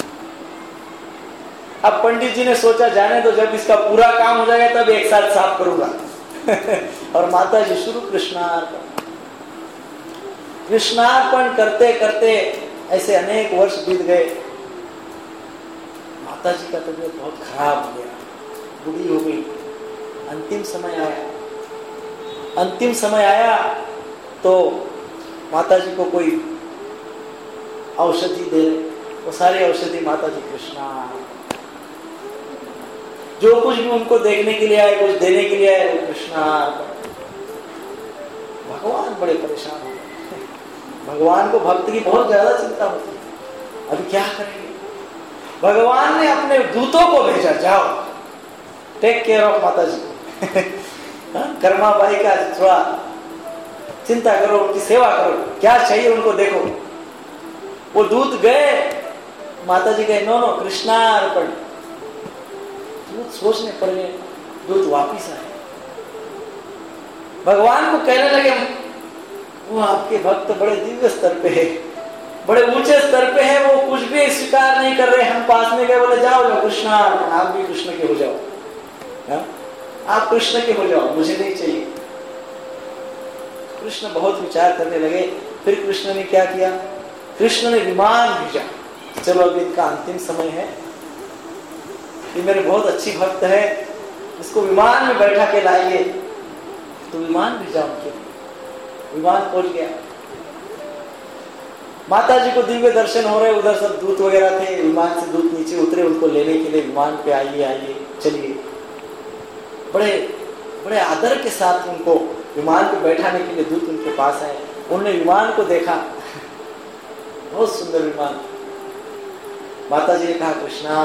S1: अब पंडित जी ने सोचा जाने तो जब इसका पूरा काम हो जाएगा तब एक साथ साफ करूंगा। और माता जी शुरू कृष्णार्पण कृष्णार्पण करते करते ऐसे अनेक वर्ष बीत गए। माता जी का तबीयत बहुत खराब हो गया, बूढ़ी हो गई। अंतिम समय आया, अंतिम समय आया तो माता जी को कोई औषधि दे, वो सारी औषधि माता जी कृष्णा, जो कुछ भी उनको देखने के लिए आए, कुछ देने के लिए आए, वो कृष्णा। भगवान बड़े परेशान हो गए। भगवान को भक्त की बहुत ज्यादा चिंता होती है, अभी क्या करेंगे। भगवान ने अपने दूतों को भेजा, जाओ टेक केयर ऑफ माता जी। कर्माबाई का थोड़ा चिंता करो, उनकी सेवा करो, क्या चाहिए उनको देखो। वो दूत गए, माता जी कहे नो नो कृष्णार्पण। दूत सोचने पड़ गए, दूत वापिस आए, भगवान को कहने लगे वो आपके भक्त बड़े दिव्य स्तर पे है, बड़े ऊंचे स्तर पे है, वो कुछ भी स्वीकार नहीं कर रहे। हम पास में गए, बोले जाओ जाओ कृष्णार्पण, आप भी कृष्ण के हो जाओ, हा? आप कृष्ण के हो जाओ, मुझे नहीं चाहिए। कृष्ण बहुत विचार करने लगे। फिर कृष्ण ने क्या किया, कृष्ण ने विमान भेजा, चलो अभी इनका अंतिम समय है, ये मेरे बहुत अच्छी भक्त है, इसको विमान में बैठा के लाइए। तो विमान भेजा उनके, विमान पहुंच गया। माता जी को दिव्य दर्शन हो रहे, उधर सब दूत वगैरह थे, विमान से दूत नीचे उतरे उनको लेने के लिए, विमान पे आइए आइए चलिए। बड़े बड़े आदर के साथ उनको विमान पे बैठाने के लिए दूत उनके पास आए। उन्होंने विमान को देखा, बहुत सुंदर विमान। माता जी ने कहा कृष्णा,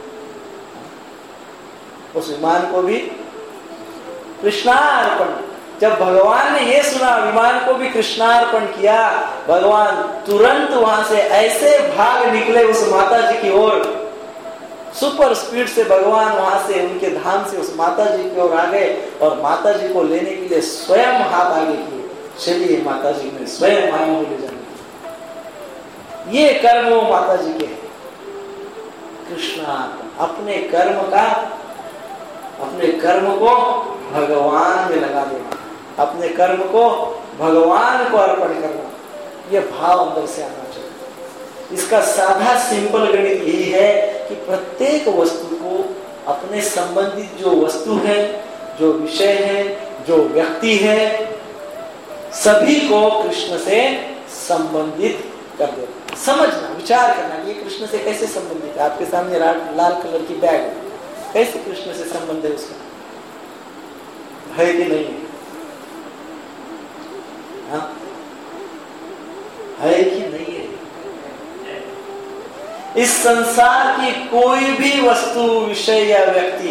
S1: उस विमान को भी कृष्णार्पण। जब भगवान ने ये सुना, विमान को भी कृष्णार्पण किया, भगवान तुरंत वहां से ऐसे भाग निकले उस माता जी की ओर, सुपर स्पीड से भगवान वहां से उनके धाम से उस माता जी की ओर आ गए और माता जी को लेने के लिए स्वयं हाथ आगे किए, चलिए माता जी ने स्वयं आए हो ले जाने। ये कर्म वो माता जी के कृष्णार्पण, अपने कर्म का, अपने कर्म को भगवान में लगा देना, अपने कर्म को भगवान को अर्पण करना, यह भाव अंदर से आना चाहिए। इसका साधा सिंपल गणित यही है कि प्रत्येक वस्तु को अपने संबंधित जो वस्तु है, जो विषय है, जो व्यक्ति है, सभी को कृष्ण से संबंधित कर दे। समझना, विचार करना कि ये कृष्ण से कैसे संबंधित है। आपके सामने लाल कलर की बैग है, कैसे कृष्ण से संबंध है उसका, है कि नहीं है? हाँ? है कि नहीं है? इस संसार की कोई भी वस्तु, विषय या व्यक्ति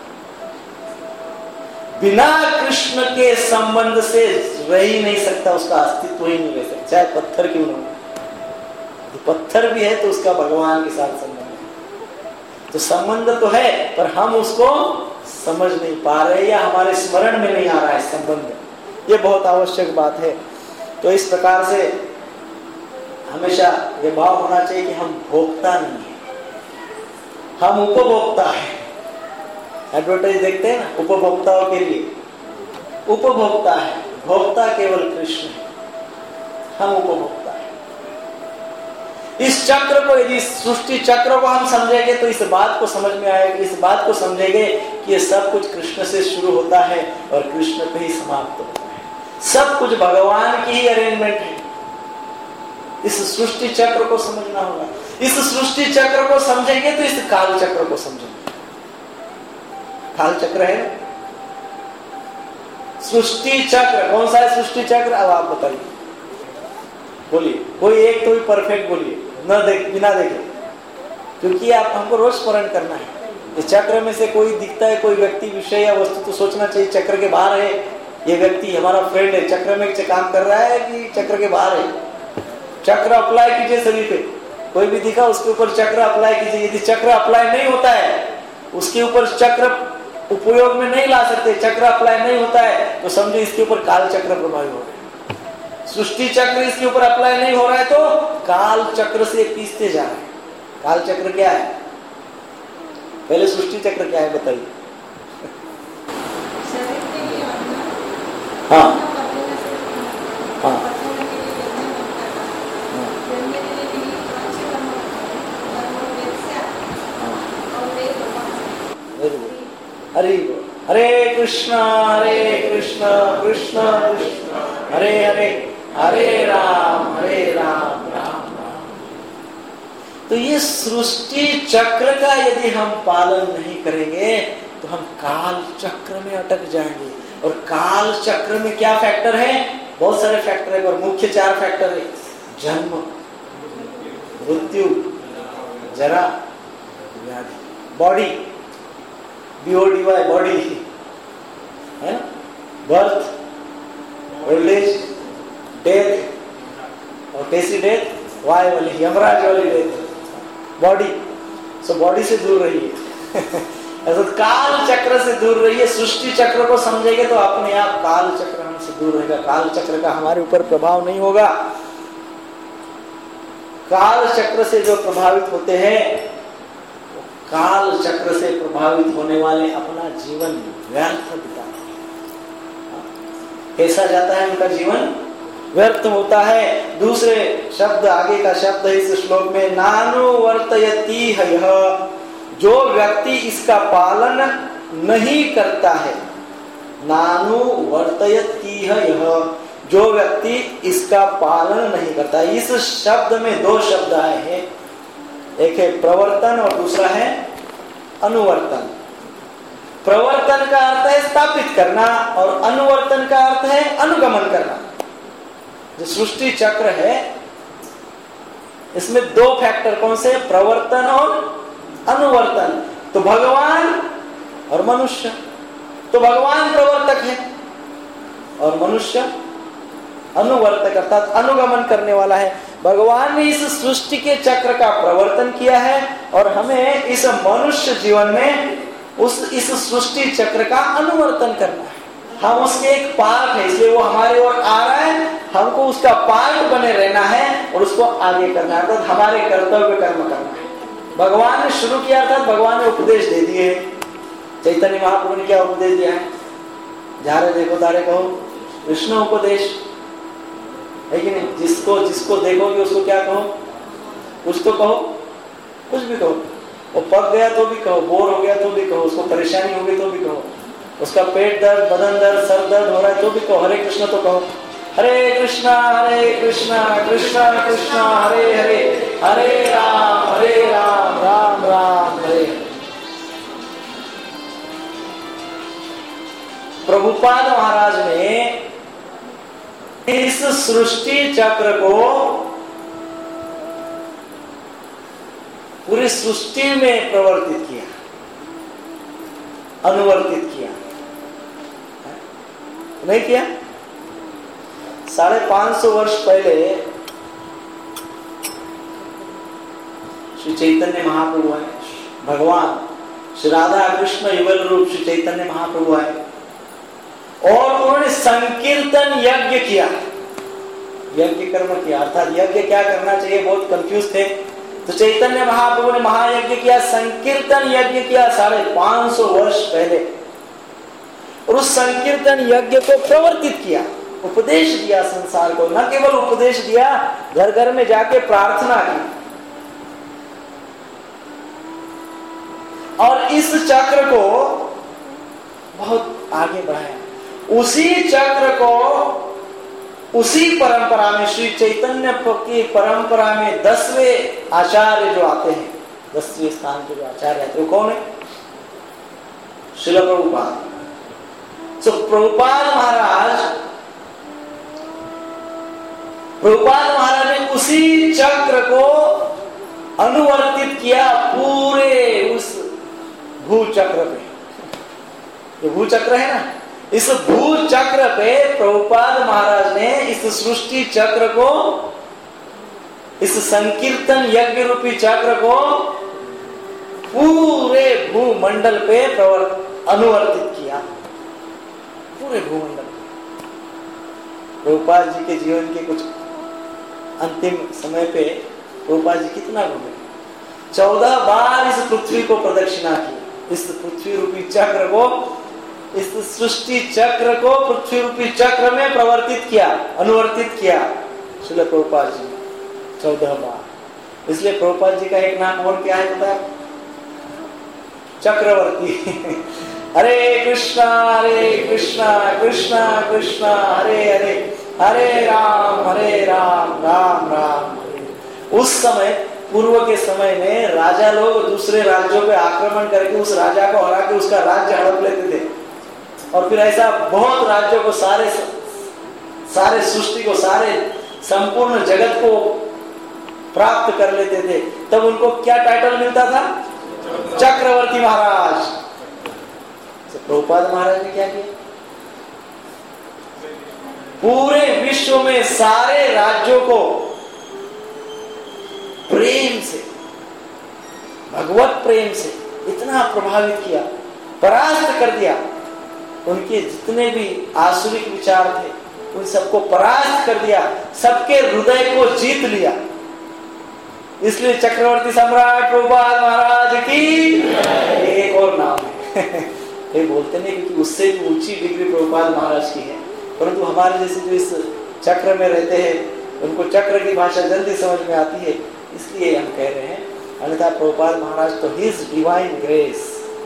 S1: बिना कृष्ण के संबंध से रह ही नहीं सकता, उसका अस्तित्व ही नहीं रह सकता, चाहे पत्थर क्यों ना हो। पत्थर भी है तो उसका भगवान के साथ संबंध है। तो संबंध तो है, पर हम उसको समझ नहीं पा रहे या हमारे स्मरण में नहीं आ रहा है संबंध। ये बहुत आवश्यक बात है। तो इस प्रकार से हमेशा ये भाव होना चाहिए कि हम भोक्ता नहीं है, हम उपभोक्ता है। एडवर्टाइज देखते हैं ना, उपभोक्ताओं के लिए, उपभोक्ता है, भोक्ता केवल कृष्ण है, हम उपभोक्ता है। इस चक्र को, यदि सृष्टि चक्र को हम समझेंगे तो इस बात को समझ में आएगा, इस बात को समझेंगे कि ये सब कुछ कृष्ण से शुरू होता है और कृष्ण पे ही समाप्त होता है। सब कुछ भगवान की ही अरेंजमेंट है। इस सृष्टि चक्र को समझना होगा। इस सृष्टि चक्र को समझेंगे तो इस काल चक्र को समझेंगे। काल चक्र है, सृष्टि चक्र कौन सा है? सृष्टि चक्र अब आप बताइए, बोलिए, कोई एक तो भी परफेक्ट बोलिए, न देख बिना देखे, क्योंकि आप हमको रोज स्मरण करना है। इस चक्र में से कोई दिखता है, कोई व्यक्ति, विषय या वस्तु, तो सोचना चाहिए चक्र के बाहर है, ये व्यक्ति हमारा फ्रेंड है, चक्र में काम कर रहा है कि चक्र के बाहर है। चक्र अप्लाई कीजिए सभी पे, कोई भी दिखा उसके ऊपर चक्र अप्लाई कीजिए। यदि चक्र अप्लाई नहीं होता है, उसके ऊपर चक्र उपयोग में नहीं ला सकते, चक्र अप्लाई नहीं होता है, तो समझो इसके ऊपर काल चक्र प्रभावी हो रहा है। सृष्टि चक्र इसके ऊपर अप्लाई नहीं हो रहा है तो काल चक्र से पीसते जा रहे हैं। काल चक्र क्या है? पहले सृष्टि चक्र क्या है बताइए। हाँ हाँ हरे हरे कृष्ण हरे कृष्ण कृष्ण कृष्ण हरे हरे हरे राम हरे राम राम राम। तो ये सृष्टि चक्र का यदि हम पालन नहीं करेंगे तो हम काल चक्र में अटक जाएंगे। और काल चक्र में क्या फैक्टर है? बहुत सारे फैक्टर है, पर मुख्य चार फैक्टर है। जन्म, मृत्यु, जरा, व्याधि। बॉडी, बीओडीवाई बॉडी है ना, बर्थ, ओल्ड एज, डेथ। और कैसी डेथ? वाई वाली, यमराज वाली डेथ। बॉडी, सो बॉडी से दूर रहिए। ऐसा काल चक्र से दूर रहिए। सृष्टि चक्र को समझेंगे तो अपने आप काल चक्र हमसे दूर रहेगा, काल चक्र का हमारे ऊपर प्रभाव नहीं होगा। काल चक्र से जो प्रभावित होते हैं, काल चक्र से प्रभावित होने वाले अपना जीवन व्यर्थ बिताते हैं। कैसा जाता है उनका जीवन? व्यर्थ होता है। दूसरे शब्द, आगे का शब्द है इस श्लोक में, नानुवर्तयति हयः। जो व्यक्ति इसका पालन नहीं करता है, नानुवर्तयति हयः, जो व्यक्ति इसका पालन नहीं करता। इस शब्द में दो शब्द आए हैं, एक है प्रवर्तन और दूसरा है अनुवर्तन। प्रवर्तन का अर्थ है स्थापित करना और अनुवर्तन का अर्थ है अनुगमन करना। जो सृष्टि चक्र है इसमें दो फैक्टर कौन से? प्रवर्तन और अनुवर्तन। तो भगवान और मनुष्य, तो भगवान प्रवर्तक है, और मनुष्य अनुवर्तक अर्थात अनुगमन करने वाला है। भगवान ने इस सृष्टि के चक्र का प्रवर्तन किया है और हमें इस मनुष्य जीवन में उस इस सृष्टि चक्र का अनुवर्तन करना है। हम उसके एक पार्ट है, इसलिए वो हमारे ओर आ रहा है, हमको उसका पार्ट बने रहना है और उसको आगे करना है, अर्थात हमारे कर्तव्य कर्म करना है। भगवान ने शुरू किया था, भगवान ने उपदेश दे दिए। चैतन्य महाप्रभु ने क्या उपदेश दिया है? झारे देखो तारे कहो, कृष्ण उपदेश है कि नहीं? जिसको जिसको देखोगे उसको क्या कहो? कुछ तो कहो, कुछ भी कहो। वो पक गया तो भी कहो, बोर हो गया तो भी कहो, उसको परेशानी हो गई तो भी कहो, उसका पेट दर्द, बदन दर्द, सर दर्द हो रहा है तो भी कहो हरे कृष्ण तो कहो। हरे कृष्णा हरे कृष्णा कृष्णा कृष्णा हरे हरे, हरे राम हरे राम राम राम हरे। प्रभुपाद महाराज ने इस सृष्टि चक्र को पूरी सृष्टि में प्रवर्तित किया, अनुवर्तित किया, नहीं किया? साढ़े पांच सौ वर्ष पहले श्री चैतन्य महाप्रभु आए, भगवान श्री राधा कृष्ण युगल रूप श्री चैतन्य महाप्रभु आए और उन्होंने संकीर्तन यज्ञ किया, यज्ञ कर्म किया। अर्थात यज्ञ क्या करना चाहिए, बहुत कंफ्यूज थे, तो चैतन्य महाप्रभु ने महायज्ञ किया, संकीर्तन यज्ञ किया साढ़े पांच सौ वर्ष पहले। और उस संकीर्तन यज्ञ को प्रवर्तित किया, उपदेश दिया संसार को। न केवल उपदेश दिया, घर घर में जाके प्रार्थना की और इस चक्र को बहुत आगे बढ़ाया। उसी चक्र को उसी परंपरा में, श्री चैतन्य की परंपरा में दसवें आचार्य जो आते हैं, दसवें स्थान के जो आचार्य आते हैं वो कौन है? श्रील प्रभुपाद। तो प्रभुपाद महाराज प्रभुपाद महाराज ने उसी चक्र को अनुवर्तित किया पूरे उस भूचक्र पे। जो भूचक्र है ना, इस भूचक्र पे प्रभुपाद महाराज ने इस सृष्टि चक्र को, इस संकीर्तन यज्ञ रूपी चक्र को पूरे भूमंडल पे अनुवर्तित किया, पूरे भूमंडल। प्रभुपाद जी के जीवन के कुछ अंतिम समय पे प्रभुपाद जी कितना घूमे, चौदह बार इस पृथ्वी को प्रदक्षिणा की। इस पृथ्वी रूपी चक्र को, इस सृष्टि चक्र को पृथ्वी रूपी चक्र में प्रवर्तित किया, अनुवर्तित किया श्रील प्रभुपाद जी चौदह बार। इसलिए प्रभुपाद जी का एक नाम और क्या है पता? चक्रवर्ती। हरे कृष्णा हरे कृष्णा कृष्णा कृष्णा हरे हरे, हरे राम हरे राम राम राम हरे। उस समय, पूर्व के समय में राजा लोग दूसरे राज्यों पे आक्रमण करके उस राजा को हरा के उसका राज्य हड़प लेते थे और फिर ऐसा बहुत राज्यों को, सारे सारे सृष्टि को, सारे संपूर्ण जगत को प्राप्त कर लेते थे। तब उनको क्या टाइटल मिलता था? चक्रवर्ती महाराज। तो प्रभुपाद महाराज ने क्या किया? पूरे विश्व में सारे राज्यों को प्रेम से, भगवत प्रेम से इतना प्रभावित किया, परास्त कर दिया। उनके जितने भी आसुरिक विचार थे उन सबको परास्त कर दिया, सबके हृदय को जीत लिया। इसलिए चक्रवर्ती सम्राट प्रभुपाद महाराज की एक और नाम है। ये बोलते नहीं क्योंकि उससे भी ऊंची डिग्री प्रभुपाद महाराज की है, परंतु हमारे जैसे जो इस चक्र में रहते हैं उनको चक्र की भाषा जल्दी समझ में आती है, इसलिए हम कह रहे हैं। अन्यथा प्रभुपाद महाराज तो हिज डिवाइन ग्रेस,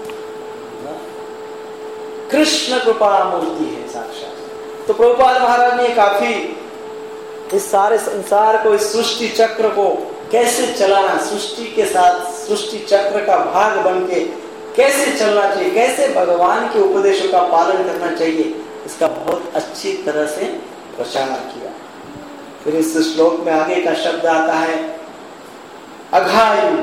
S1: कृष्ण कृपा मूर्ति है साक्षात। तो प्रभुपाद महाराज ने काफी इस सारे संसार को, इस सृष्टि चक्र को कैसे चलाना, सृष्टि के साथ सृष्टि चक्र का भाग बन के कैसे चलना चाहिए, कैसे भगवान के उपदेशों का पालन करना चाहिए, इसका बहुत अच्छी तरह से प्रचार किया। फिर इस श्लोक में आगे का शब्द आता है अघायु।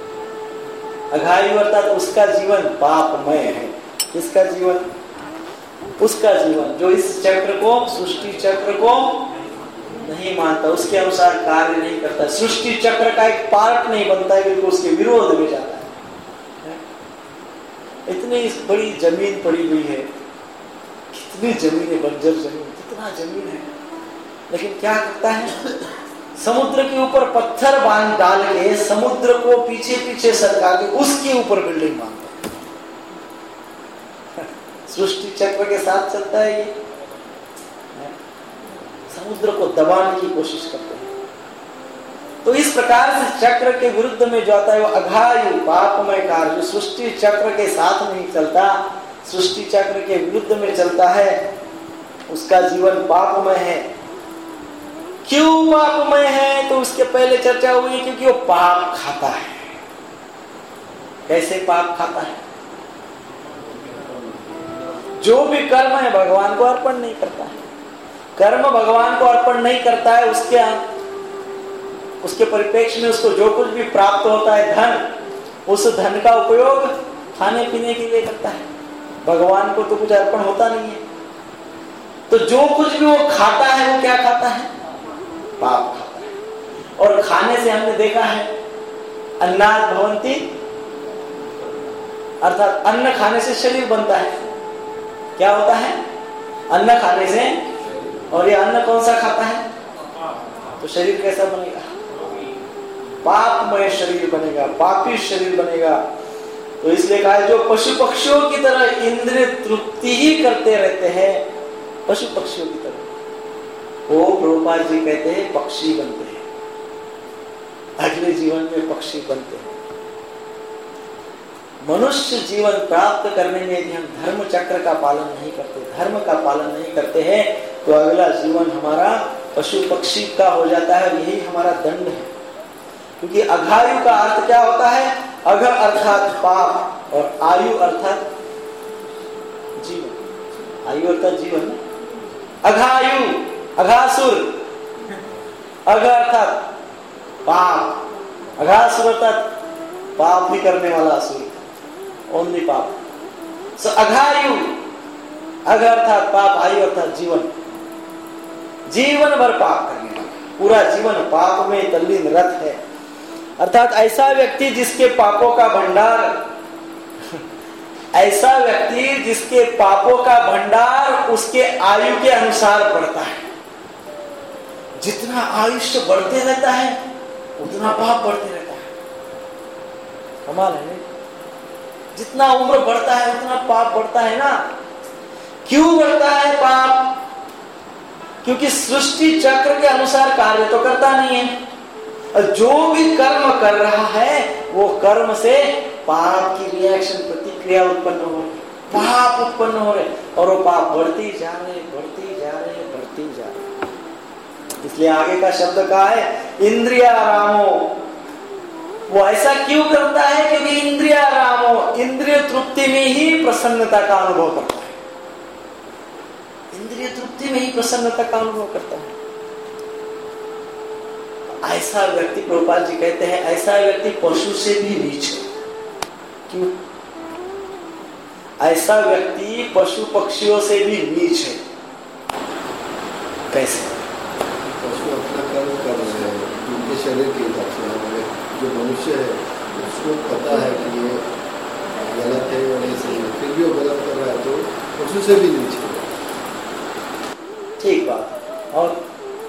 S1: अघायु अर्थात उसका जीवन पापमय है। किसका जीवन? उसका जीवन जो इस चक्र को, सृष्टि चक्र को नहीं मानता, उसके अनुसार कार्य नहीं करता, सृष्टि चक्र का एक पार्ट नहीं बनता है, बिल्कुल उसके विरोध में जाता है। इतनी बड़ी जमीन पड़ी हुई है, कितनी जमीन है, बंजर जमीन, कितना जमीन है, लेकिन क्या करता है, समुद्र के ऊपर पत्थर बांध डाल के समुद्र को पीछे पीछे सरका के उसके ऊपर बिल्डिंग बांधता है। सृष्टि चक्र के साथ चलता है ये, समुद्र को दबाने की कोशिश करते हैं। तो इस प्रकार से चक्र के विरुद्ध में जो आता है वो अघायु पापमय कार्य, जो सृष्टि चक्र के साथ नहीं चलता, सृष्टि चक्र के विरुद्ध में चलता है, उसका जीवन पापमय है। क्यों पापमय है? तो उसके पहले चर्चा हुई, क्योंकि वो पाप खाता है। कैसे पाप खाता है? जो भी कर्म है भगवान को अर्पण नहीं करता है, कर्म भगवान को अर्पण नहीं करता है, उसके उसके परिप्रेक्ष्य में उसको जो कुछ भी प्राप्त होता है धन, उस धन का उपयोग खाने पीने के लिए करता है। भगवान को तो कुछ अर्पण होता नहीं है, तो जो कुछ भी वो खाता है वो क्या खाता है? पाप खाता है। और खाने से हमने देखा है अन्नात् भवन्ति, अर्थात अन्न खाने से शरीर बनता है। क्या होता है? अन्न खाने से, और ये अन्न कौन सा खाता है? तो शरीर कैसा बनेगा? पापमय शरीर बनेगा, पापी शरीर बनेगा। तो इसलिए कहा है जो पशु पक्षियों की तरह इंद्रिय तृप्ति ही करते रहते हैं, पशु पक्षियों की तरह, वो प्रभुपाद जी कहते हैं पक्षी बनते हैं, अगले जीवन में पक्षी बनते हैं। मनुष्य जीवन प्राप्त करने में यदि हम धर्म चक्र का पालन नहीं करते, धर्म का पालन नहीं करते हैं, तो अगला जीवन हमारा पशु पक्षी का हो जाता है। यही हमारा दंड है। क्योंकि अघायु का अर्थ क्या होता है? अघ अर्थात पाप और आयु अर्थात जीवन। आयु अर्थात जीवन। अघायु, अघासुर, अघ अर्थात पाप, अघासुर अर्थात पाप भी करने वाला असुर, ओनली पाप। सो अघायु, अघ अर्थात पाप, आयु अर्थात जीवन, जीवन भर पाप करने वाला, पूरा जीवन पाप में तल्लीन रत है। अर्थात ऐसा व्यक्ति जिसके पापों का भंडार ऐसा व्यक्ति जिसके पापों का भंडार उसके आयु के अनुसार बढ़ता है। जितना आयुष्य बढ़ते रहता है उतना पाप बढ़ते रहता है। कमाल है नहीं? जितना उम्र बढ़ता है उतना पाप बढ़ता है ना। क्यों बढ़ता है पाप? क्योंकि सृष्टि चक्र के अनुसार कार्य तो करता नहीं है। जो भी कर्म कर रहा है वो कर्म से पाप की रिएक्शन, प्रतिक्रिया उत्पन्न हो रही, पाप उत्पन्न हो रहे, और वो पाप बढ़ती जा रहे बढ़ती जा रहे बढ़ती जा रहे। इसलिए आगे का शब्द कहा है इंद्रिया रामो। वो ऐसा क्यों करता है? क्योंकि इंद्रिया रामो, इंद्रिय तृप्ति में ही प्रसन्नता का अनुभव करता है। इंद्रिय तृप्ति में ही प्रसन्नता का अनुभव करता है। ऐसा व्यक्ति, प्रभुपाद जी कहते हैं, ऐसा व्यक्ति पशु से भी नीच है। क्यों? ऐसा व्यक्ति पशु पक्षियों से भी नीच है। कैसे?
S4: पशु अपना कर्म कर रहे हैं उनके शरीर के हिसाब से। जो मनुष्य है उसको पता है कि ये गलत है या नहीं सही है, फिर भी वो गलत कर रहा है, तो पशु से भी नीच है।
S1: ठीक बात। और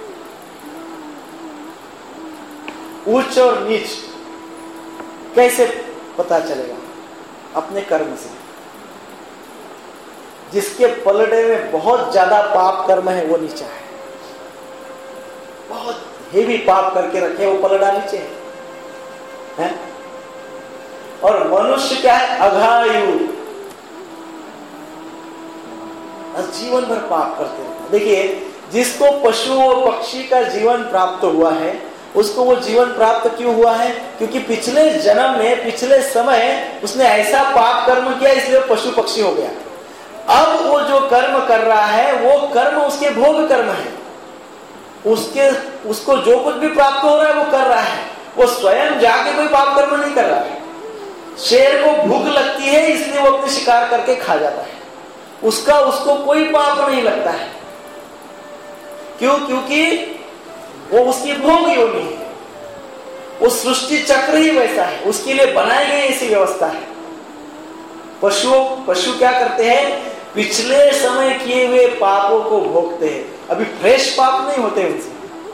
S1: उच्च और नीच कैसे पता चलेगा? अपने कर्म से। जिसके पलड़े में बहुत ज्यादा पाप कर्म है वो नीचा है। बहुत हेवी पाप करके रखे वो पलड़ा नीचे है, है? और मनुष्य क्या है? अघायु, जीवन भर पाप करते रहते हैं। देखिए, जिसको पशु और पक्षी का जीवन प्राप्त हुआ है उसको वो जीवन प्राप्त क्यों हुआ है? क्योंकि पिछले जन्म में, पिछले समय उसने ऐसा पाप कर्म किया, इसलिए पशु पक्षी हो गया। अब वो जो कर्म कर रहा है वो कर्म उसके भोग कर्म है। उसके उसको जो कुछ भी प्राप्त हो रहा है वो कर रहा है। वो स्वयं जाके कोई पाप कर्म नहीं कर रहा है। शेर को भूख लगती है इसलिए वो अपने शिकार करके खा जाता है। उसका उसको कोई पाप नहीं लगता है। क्यों? क्योंकि वो उसकी भोग योनि है, वो सृष्टि चक्र ही वैसा है, उसके लिए बनाई गई ऐसी व्यवस्था है। पशु पशु क्या करते हैं? पिछले समय किए हुए पापों को भोगते हैं। अभी फ्रेश पाप नहीं होते उनसे,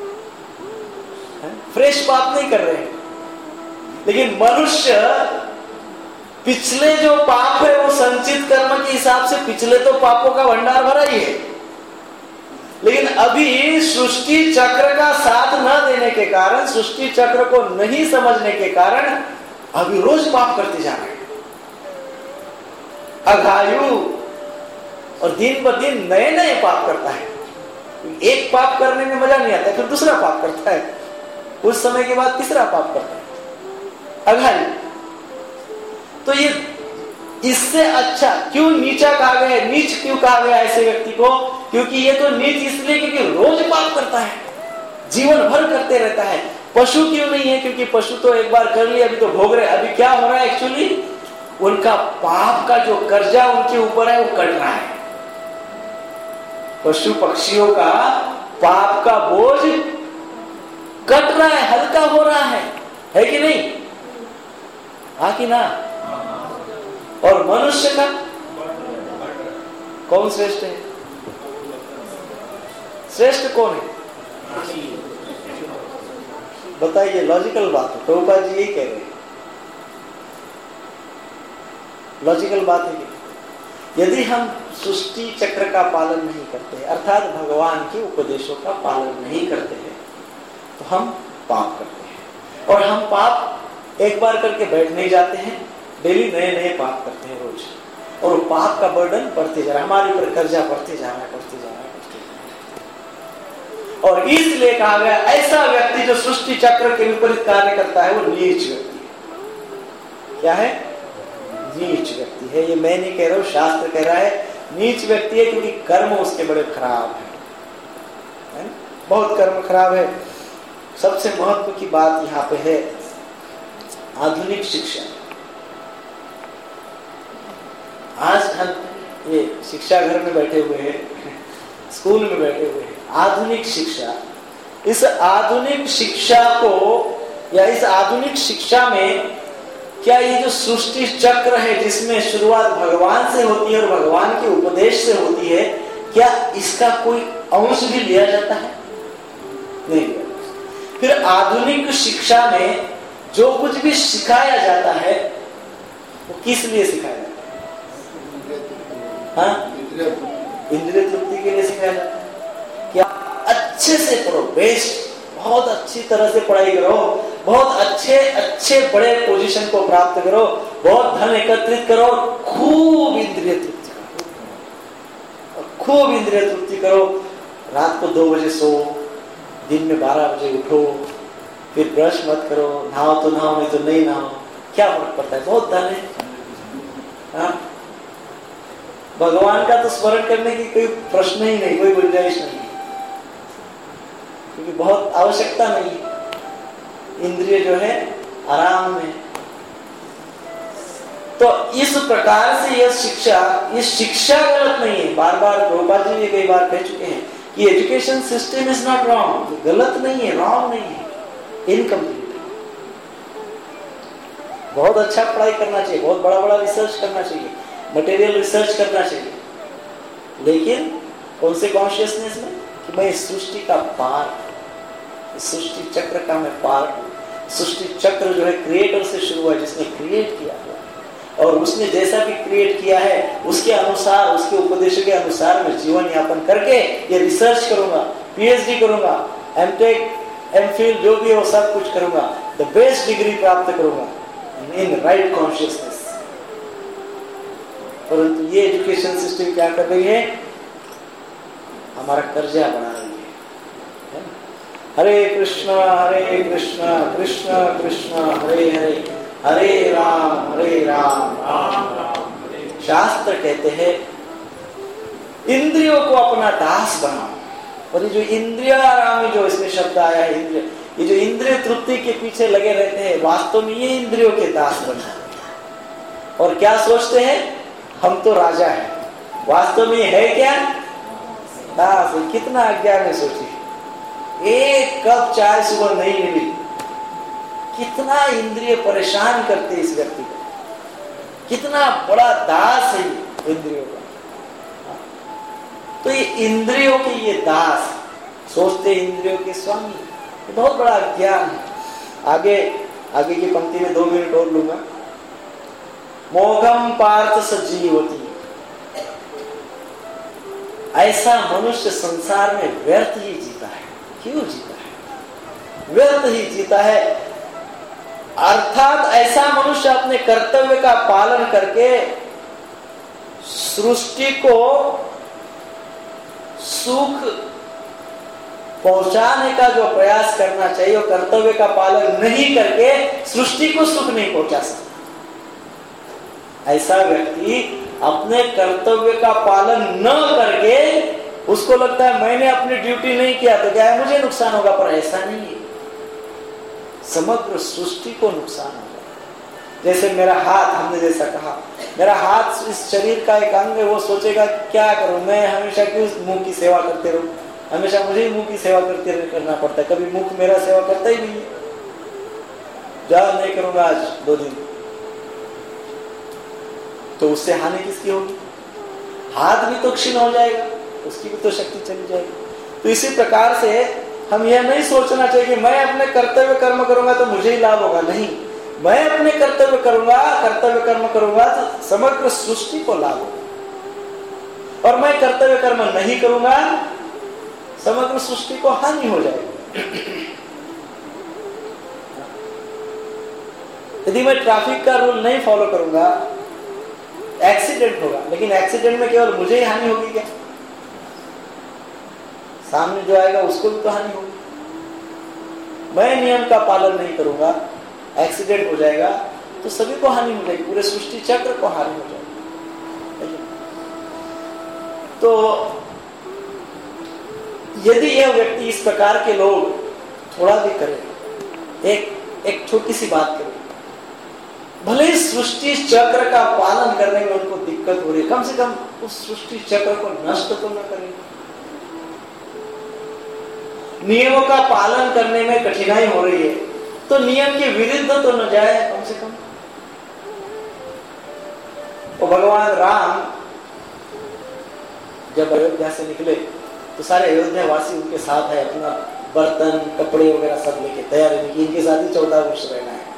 S1: फ्रेश पाप नहीं कर रहे हैं। लेकिन मनुष्य पिछले जो पाप है वो संचित कर्म के हिसाब से पिछले तो पापों का भंडार भरा ही है, लेकिन अभी सृष्टि चक्र का साथ न देने के कारण, सृष्टि चक्र को नहीं समझने के कारण अभी रोज पाप करते जा रहे हैं। अघायु और दिन ब दिन नए नए पाप करता है। एक पाप करने में मजा नहीं आता, फिर दूसरा पाप करता है, कुछ समय के बाद तीसरा पाप करता है, अघायु। तो ये इससे अच्छा क्यों नीचा कहा गया है? नीच क्यों कहा गया ऐसे व्यक्ति को? क्योंकि ये तो नीच इसलिए क्योंकि रोज पाप करता है, जीवन भर करते रहता है। पशु क्यों नहीं है? क्योंकि पशु तो एक बार कर लिया, अभी तो भोग रहे। अभी क्या हो रहा है एक्चुअली? उनका पाप का जो कर्जा उनके ऊपर है वो कट रहा है। पशु पक्षियों का पाप का बोझ कट रहा है, हल्का हो रहा है, है कि नहीं? हाँ कि ना? और मनुष्य का कौन श्रेष्ठ है? श्रेष्ठ कौन है? बताइए, लॉजिकल बात है। प्रभुपाद जी यही कह रहे हैं, लॉजिकल बात है कि यदि हम सृष्टि चक्र का पालन नहीं करते, अर्थात भगवान के उपदेशों का पालन नहीं करते हैं, तो हम पाप करते हैं। और हम पाप एक बार करके बैठ नहीं जाते हैं, डेली नए नए पाप करते हैं रोज, और वो पाप का बर्डन बढ़ते जा रहा है, हमारे ऊपर कर्जा बढ़ते जा रहा है, बढ़ते जा रहा है, बढ़ते जा रहा है। और इसलिए कहा गया ऐसा व्यक्ति जो सृष्टि चक्र के विपरीत कार्य करता है वो नीच व्यक्ति है। क्या है? नीच व्यक्ति है। ये मैं नहीं कह रहा हूं, शास्त्र कह रहा है नीच व्यक्ति है, क्योंकि कर्म उसके बड़े खराब है, है? बहुत कर्म खराब है। सबसे महत्व की बात यहाँ पे है आधुनिक शिक्षा। आज हम ये शिक्षा घर में बैठे हुए हैं, स्कूल में बैठे हुए हैं। आधुनिक शिक्षा, इस आधुनिक शिक्षा को या इस आधुनिक शिक्षा में क्या ये जो सृष्टि चक्र है जिसमें शुरुआत भगवान से होती है और भगवान के उपदेश से होती है, क्या इसका कोई अंश भी लिया जाता है? नहीं। फिर आधुनिक शिक्षा में जो कुछ भी सिखाया जाता है वो किस लिए सिखाया जाता है? हाँ, इंद्रिय तृप्ति के लिए सिखाया जाता है। क्या अच्छे से पढ़ो, बेस्ट, बहुत अच्छी तरह से पढ़ाई करो, बहुत अच्छे अच्छे बड़े पोजीशन को प्राप्त करो, बहुत धन एकत्रित करो, खूब इंद्रिय तृप्ति करो, खूब इंद्रिय तृप्ति करो। रात को दो बजे सो, दिन में बारह बजे उठो, फिर ब्रश मत करो, नहाओ तो नहाओ, नहीं तो नहीं नहाओ, क्या फर्क पड़ता है? बहुत धन है। हाँ? भगवान का तो स्मरण करने की कोई प्रश्न ही नहीं, कोई गुंजाइश नहीं, क्योंकि बहुत आवश्यकता नहीं है। इंद्रिय जो है आराम में। तो इस प्रकार से यह शिक्षा, ये शिक्षा गलत नहीं है। बार बार प्रभुपाद जी कई बार कह चुके हैं कि education system is not wrong, गलत नहीं है, रॉन्ग नहीं है, इनकम्प्लीट। बहुत अच्छा पढ़ाई करना चाहिए, बहुत बड़ा बड़ा रिसर्च करना चाहिए, मटेरियल रिसर्च करना चाहिए, लेकिन कौन से कॉन्शियसनेस में कि मैं इस सृष्टि का पार्ट, सृष्टि चक्र का मैं पार्ट। सृष्टि चक्र जो है क्रिएटर से शुरू हुआ, जिसने क्रिएट किया हुआ, और उसने जैसा भी क्रिएट किया है उसके अनुसार, उसके उपदेश के अनुसार मैं जीवन यापन करके ये रिसर्च करूंगा, पीएचडी करूंगा, एमटेक, एमफिल जो भी है वो सब कुछ करूंगा, द बेस्ट डिग्री प्राप्त करूंगा इन राइट कॉन्शियसनेस। परंतु ये एजुकेशन सिस्टम क्या कर रही है? हमारा कर्जा बना रही है। हरे कृष्णा हरे कृष्णा कृष्ण कृष्ण हरे हरे, हरे राम हरे राम राम राम हरे। शास्त्र कहते हैं इंद्रियों को अपना दास बनाओ। और ये जो इंद्रियारामी जो इसमें शब्द आया है, इंद्रिय, ये जो इंद्रिय तृप्ति के पीछे लगे रहते हैं, वास्तव में ये इंद्रियों के दास बना। और क्या सोचते हैं? हम तो राजा हैं, वास्तव में है क्या? दास। कितना अज्ञान है सोचिए। एक कप चाय सुबह नहीं मिली, कितना इंद्रिय परेशान करते इस व्यक्ति को, कितना बड़ा दास है इंद्रियों का। तो ये इंद्रियों के ये दास सोचते इंद्रियों के स्वामी, ये बहुत बड़ा अज्ञान है। आगे आगे की पंक्ति में दो मिनट और लूंगा। मोघम पार्थ सजीवती, ऐसा मनुष्य संसार में व्यर्थ ही जीता है। क्यों जीता है? व्यर्थ ही जीता है। अर्थात ऐसा मनुष्य अपने कर्तव्य का पालन करके सृष्टि को सुख पहुंचाने का जो प्रयास करना चाहिए, वो कर्तव्य का पालन नहीं करके सृष्टि को सुख नहीं पहुंचा सकता। ऐसा व्यक्ति अपने कर्तव्य का पालन न करके उसको लगता है मैंने अपनी ड्यूटी नहीं किया तो क्या है, मुझे नुकसान होगा, पर ऐसा नहीं है, समग्र सृष्टि को नुकसान होगा। जैसे मेरा हाथ, हमने जैसा कहा, मेरा हाथ इस शरीर का एक अंग है, वो सोचेगा क्या करूं मैं, हमेशा क्यों मुंह की सेवा करते रहूं, हमेशा मुझे ही मुंह की सेवा करते करना पड़ता है, कभी मुंह मेरा सेवा करता ही नहीं है। जा नहीं करूंगा आज दो दिन, तो उससे हानि किसकी होगी? हाथ भी तो क्षीण हो जाएगा, उसकी भी तो शक्ति चली जाएगी। तो इसी प्रकार से हम यह नहीं सोचना चाहिए कि मैं अपने कर्तव्य कर्म करूंगा तो मुझे ही लाभ होगा। नहीं, मैं अपने कर्तव्य करूंगा, कर्तव्य कर्म करूंगा तो समग्र सृष्टि को लाभ होगा, और मैं कर्तव्य कर्म नहीं करूंगा समग्र सृष्टि को हानि हो जाएगी। यदि मैं ट्रैफिक का रूल नहीं फॉलो करूंगा, एक्सीडेंट होगा, लेकिन एक्सीडेंट में केवल मुझे ही हानि होगी क्या? सामने जो आएगा उसको भी तो हानि होगी। मैं नियम का पालन नहीं करूंगा, एक्सीडेंट हो जाएगा तो सभी को हानि हो जाएगी, पूरे सृष्टि चक्र को हानि हो जाएगी। तो यदि यह व्यक्ति, इस प्रकार के लोग थोड़ा भी करें, एक एक छोटी सी बात करें, भले ही सृष्टि चक्र का पालन करने में उनको दिक्कत हो रही है, कम से कम उस सृष्टि चक्र को नष्ट तो न करें। नियमों का पालन करने में कठिनाई हो रही है तो नियम के विरुद्ध तो न जाए कम से कम। और भगवान राम जब अयोध्या से निकले तो सारे अयोध्या वासी उनके साथ है, अपना बर्तन कपड़े वगैरह सब लेके तैयारी की, इनके साथ ही चौदह वर्ष रहना है।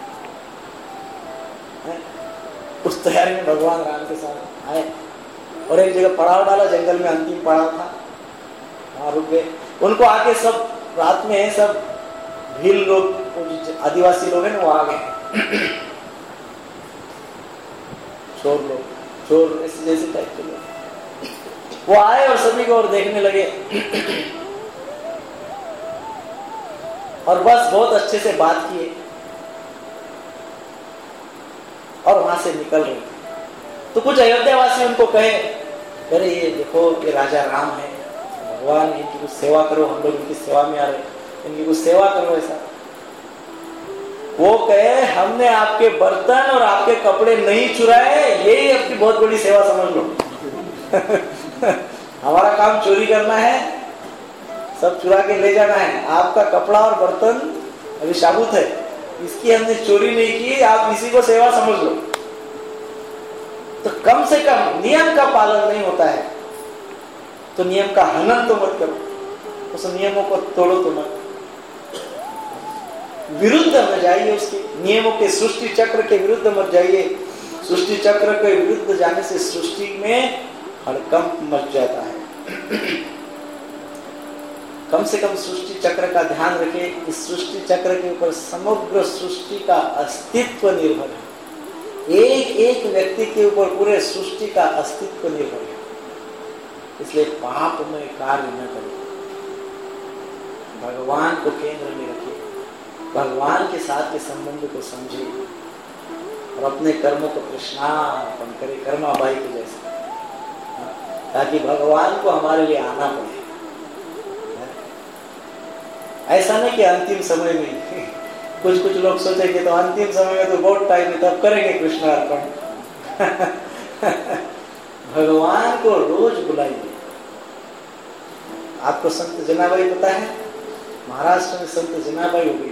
S1: उस तैयारी में भगवान राम के साथ आए और एक जगह पड़ाव डाला, जंगल में अंतिम पड़ाव था, वहां रुक गए। उनको आके सब रात में सब भील लोग, आदिवासी लोग हैं ना, वो आ गए, चोर लोग, चोर ऐसे जैसे टाइप के लोग, वो आए और सभी को और देखने लगे और बस बहुत अच्छे से बात किए और वहां से निकल रहे। तो कुछ अयोध्यावासी उनको कहे, अरे ये देखो ये राजा राम है, भगवान, इनकी कुछ सेवा करो, हम लोग इनकी सेवा में आ रहे, इनकी कुछ सेवा करो ऐसा। वो कहे हमने आपके बर्तन और आपके कपड़े नहीं चुराए, यही आपकी बहुत बड़ी सेवा समझ लो। हमारा काम चोरी करना है, सब चुरा के ले जाना है, आपका कपड़ा और बर्तन अभी साबुत है, इसकी हमने चोरी नहीं की, आप इसी को सेवा समझ लो। तो कम से कम नियम का पालन नहीं होता है तो नियम का हनन तो मत करो, उस नियमों को तोड़ो तो मत, विरुद्ध मत जाइए, उसके नियमों के, सृष्टि चक्र के विरुद्ध मत जाइए। सृष्टि चक्र के विरुद्ध जाने से सृष्टि में हड़कंप मच जाता है। कम से कम सृष्टि चक्र का ध्यान रखें, इस सृष्टि चक्र के ऊपर समग्र सृष्टि का अस्तित्व निर्भर है, एक एक व्यक्ति के ऊपर पूरे सृष्टि का अस्तित्व निर्भर है। इसलिए पाप में कार्य न करें, भगवान को केंद्र में रखिए, भगवान के साथ के संबंध को समझिए और अपने कर्मों को कृष्णार्पण करें, कर्माबाई के जैसे, ताकि भगवान को हमारे लिए आना पड़े। ऐसा नहीं कि अंतिम समय में कुछ कुछ लोग सोचेंगे तो अंतिम समय में तो बहुत टाइम है, तब करेंगे कृष्णार्पण। भगवान को रोज बुलाइए। आपको संत जनाबाई पता है? महाराष्ट्र में संत जनाबाई हो गई।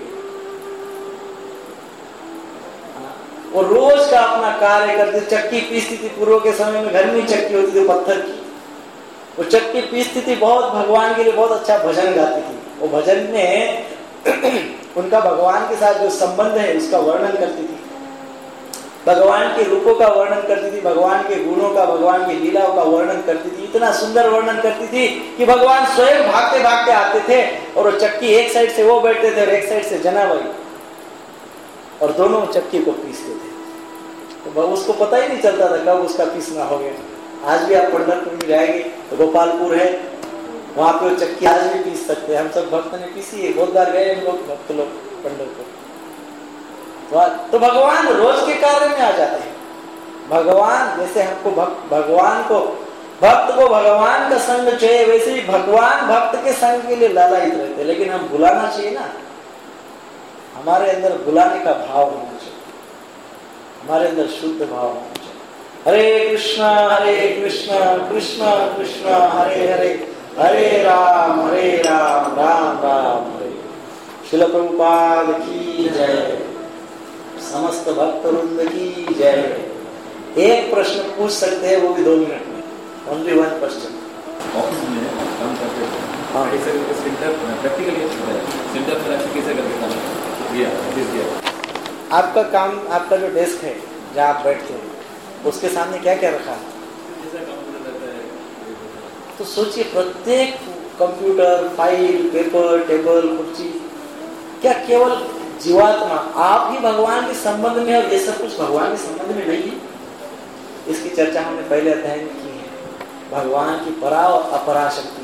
S1: वो रोज का अपना कार्य करती, चक्की पीसती थी। पूर्व के समय में घर में चक्की होती थी पत्थर की, वो चक्की पीसती थी। बहुत भगवान के लिए बहुत अच्छा भजन गाती थी। वो भजन में उनका भगवान के साथ जो संबंध है उसका वर्णन करती थी, भगवान के रूपों का वर्णन करती थी, भगवान के गुणों का, भगवान की लीलाओं का वर्णन करती थी। इतना सुंदर वर्णन करती थी कि भगवान स्वयं भागते भागते आते थे और वो चक्की एक साइड से वो बैठते थे और एक साइड से जनाबाई, और दोनों चक्की को पीसते थे। तो उसको पता ही नहीं चलता था कब उसका पीसना हो गया। आज भी आप पंढरपुर में जाएंगे तो गोपालपुर है, वहां पे वो चक्की आज भी पीस सकते हैं। हम सब भक्त ने पीसी है, बहुत बार गए हम लोग भक्त लोग पंढरपुर। तो भगवान रोज के कार्य में आ जाते हैं। भगवान जैसे हमको भक्त, भगवान को भक्त को भगवान का संग चाहिए, वैसे ही भगवान भक्त के संग के लिए लालायित रहते। लेकिन हम बुलाना चाहिए ना, हमारे अंदर बुलाने का भाव होना चाहिए, हमारे अंदर शुद्ध भाव होना चाहिए। हरे कृष्णा हरे कृष्णा कृष्णा कृष्णा हरे हरे, हरे राम हरे राम राम राम हरे। श्रील प्रभुपाद की जय, समस्त भक्त वृंद की जय। एक प्रश्न पूछ सकते हैं, वो भी दो मिनट में, ओनली वन क्वेश्चन।
S5: ऑफिस में काम करते हैं,
S1: हाँ।
S5: कैसे सेंटर प्रैक्टिकली सेंटर पर अच्छे कैसे करके काम किया किया।
S1: आपका काम, आपका जो डेस्क है जहाँ आप बैठते हैं, उसके सामने क्या क्या रखा है? तो सोचिए, प्रत्येक कंप्यूटर, फाइल, पेपर, टेबल, कुर्सी, क्या केवल जीवात्मा आप ही भगवान के संबंध में और ये सब कुछ भगवान के संबंध में नहीं है? इसकी चर्चा हमने पहले अध्याय में की है। भगवान की परा और अपरा शक्ति,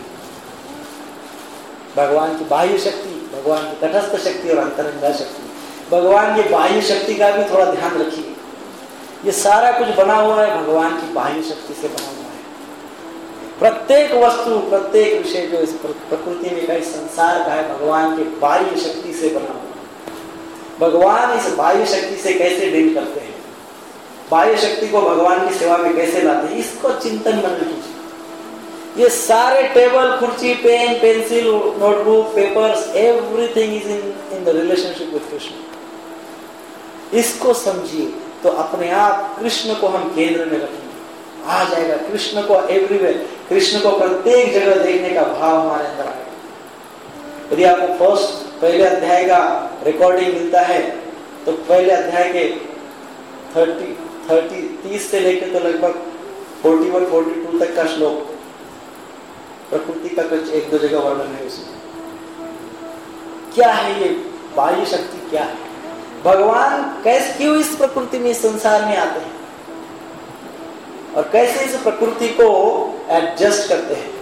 S1: भगवान की बाह्य शक्ति, भगवान की तटस्थ शक्ति और अंतरंगा शक्ति। भगवान की बाह्य शक्ति का भी थोड़ा ध्यान रखिए। ये सारा कुछ बना हुआ है भगवान की बाह्य शक्ति से बना हुआ है। प्रत्येक वस्तु, प्रत्येक विषय जो इस प्रकृति में का, इस संसार का है, भगवान के बाह्य शक्ति से बना हुआ है। भगवान इस बाह्य शक्ति से कैसे डील करते हैं, बाह्य शक्ति को भगवान की सेवा में कैसे लाते हैं, इसको चिंतन मनन कीजिए। ये सारे टेबल, कुर्सी, pen, pencil, notebook, papers, everything is in in the relationship with Krishna. इसको समझिए तो अपने आप कृष्ण को हम केंद्र में रखेंगे, आ जाएगा कृष्ण को एवरीवेयर, कृष्ण को प्रत्येक जगह देखने का भाव हमारे अंदर आएगा। यदि आपको फर्स्ट पहले अध्याय का रिकॉर्डिंग मिलता है तो पहले अध्याय के थर्टी थर्टी तीस से लेकर तो लगभग फोर्टी वन फोर्टी टू तक का श्लोक प्रकृति का कुछ एक दो जगह वर्णन है उसमें। क्या है ये बाह्य शक्ति, क्या है भगवान, कैसे क्यों इस प्रकृति में, इस संसार में आते हैं और कैसे इस प्रकृति को एडजस्ट करते हैं।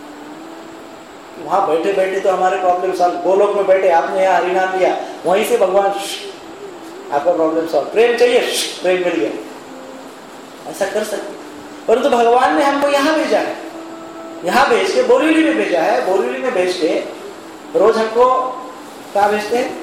S1: वहां बैठे बैठे तो हमारे प्रॉब्लम सॉल्व, गोलोक में बैठे आपने यहाँ हरिनाम लिया, वहीं से भगवान आपका प्रॉब्लम सॉल्व। प्रेम चाहिए, प्रेम मिल गया, ऐसा कर सकते। परंतु तो भगवान ने हमको यहाँ भेजा है, यहाँ भेज के बोरीवली में भेजा है। बोरीवली में भेज के रोज हमको कहाँ भेजते हैं?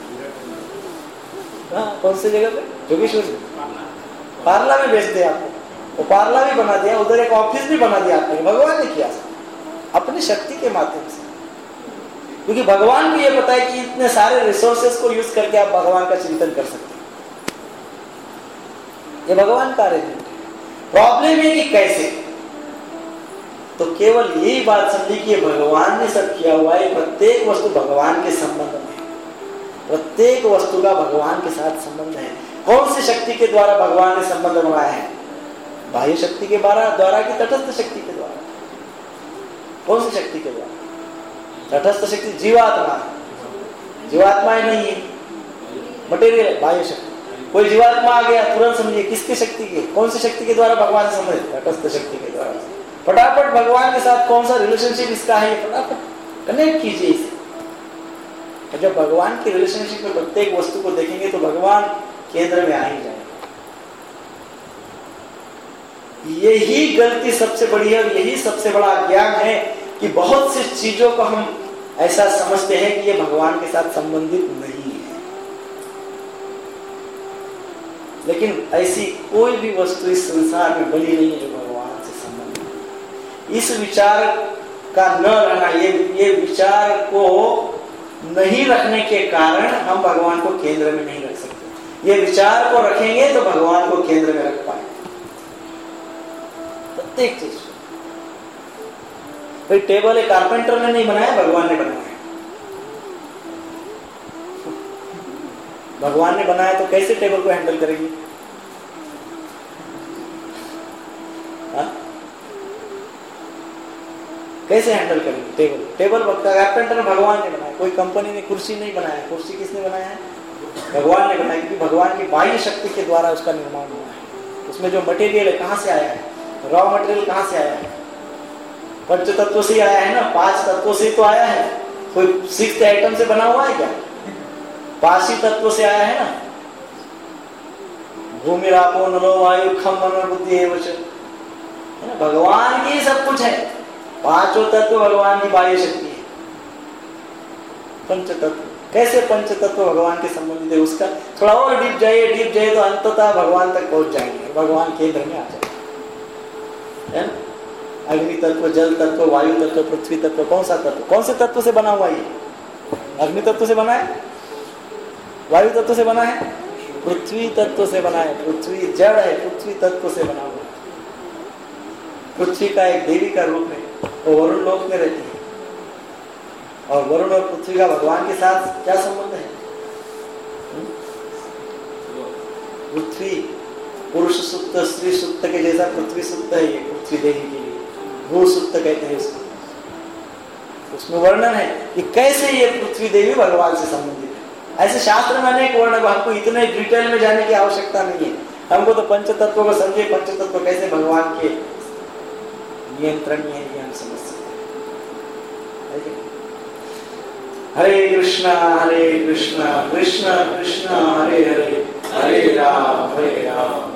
S1: हाँ, कौन सी जगह पे? जोगेश्वर में, पार्ला में भेजते हैं आपको। वो पार्ला भी बना दिया, उधर एक ऑफिस भी बना दिया आपने, भगवान ने किया अपनी शक्ति के माध्यम से। क्योंकि भगवान को यह पता है कि इतने सारे रिसोर्सेस को यूज करके आप भगवान का चिंतन कर सकते हैं। ये भगवान का अरेंजमेंट है। प्रॉब्लम है कि कैसे, तो केवल यही बात समझी कि भगवान ने सब किया हुआ है। प्रत्येक वस्तु भगवान के संबंध में, प्रत्येक वस्तु का भगवान के साथ संबंध है। कौन सी शक्ति के द्वारा भगवान ने संबंध बनाया है? बाह्य शक्ति के द्वारा की तटस्थ शक्ति के द्वारा? कौन सी शक्ति के द्वारा? तटस्थ शक्ति जीवात्मा, जीवात्मा ही नहीं है, मटेरियल है, बाह्य शक्ति। कोई जीवात्मा आ गया, तुरंत समझिए किसकी शक्ति के, कौन सी शक्ति के द्वारा भगवान से संबंध? तटस्थ शक्ति के द्वारा। फटाफट भगवान के साथ कौन सा रिलेशनशिप इसका है, फटाफट कनेक्ट कीजिए इसे। और जब भगवान की रिलेशनशिप में प्रत्येक वस्तु को देखेंगे तो भगवान केंद्र में आ ही जाएगा। यही गलती सबसे बड़ी है और यही सबसे बड़ा ज्ञान है कि बहुत सी चीजों को हम ऐसा समझते हैं कि ये भगवान के साथ संबंधित नहीं है। लेकिन ऐसी कोई भी वस्तु इस संसार में बनी नहीं है जो भगवान से इस विचार का न रहना, ये ये विचार को नहीं रखने के कारण हम भगवान को केंद्र में नहीं रख सकते। ये विचार को रखेंगे तो भगवान को केंद्र में रख पाएंगे प्रत्येक चीज। भाई टेबल एक कारपेंटर ने नहीं बनाया, भगवान ने बनाया। भगवान ने बनाया तो कैसे टेबल को हैंडल करेगी? हा? कैसे हैंडल करेंगे टेबल? टेबल कारपेंटर भगवान ने बनाया, कोई कंपनी ने कुर्सी नहीं बनाया। कुर्सी किसने बनाया है? भगवान ने बनाया, क्योंकि भगवान की बाह्य शक्ति के द्वारा उसका निर्माण हुआ है। उसमें जो मटेरियल है कहाँ से आया है? रॉ मटेरियल कहाँ से आया है? पंच तत्वों से आया है ना, पांच तत्वों से तो आया है। कोई सिक्स आइटम से बना हुआ है क्या? पांच ही तत्वों से आया है ना। भूमि रापो नलो वायु खम मन बुद्धि एवं च, है ना, भगवान की सब कुछ है। पांचों तत्व भगवान की बाह्य शक्ति है। पंच तत्व कैसे पंच तत्व भगवान के संबंधित है? उसका थोड़ा और डीप जाइए, डीप जाइए तो अंततः भगवान तक पहुंच जाएंगे, भगवान केंद्र में आ जाएंगे, है ना। अग्नि तत्व, जल तत्व, वायु तत्व, पृथ्वी तत्व, कौन सा तत्व? कौन से तत्व से बना हुआ ये? अग्नि तत्व से बना है? वायु तत्व से बना है? पृथ्वी तत्व से बना है। पृथ्वी जड़ है, पृथ्वी तत्व से बना हुआ है। पृथ्वी का एक देवी का रूप है, वो वरुण लोक में रहती है। और वरुण और पृथ्वी का भगवान के साथ क्या संबंध है? पृथ्वी पुरुष सुक्त, स्त्री सुक्त के जैसा पृथ्वी सुक्त है ये, पृथ्वी देवी के लिए भू सुक्त कहते हैं इसको। उसमें वर्णन है कि कैसे ये पृथ्वी देवी भगवान से संबंधित है। ऐसे शास्त्र में अनेक वर्णन, हमको इतने डिटेल में जाने की आवश्यकता नहीं है। हमको तो पंच तत्वों को समझे, पंच तत्व कैसे भगवान के नियंत्रण में है ये हम समझ सकते हैं। हरे कृष्णा हरे कृष्णा कृष्णा कृष्णा हरे हरे, हरे राम हरे राम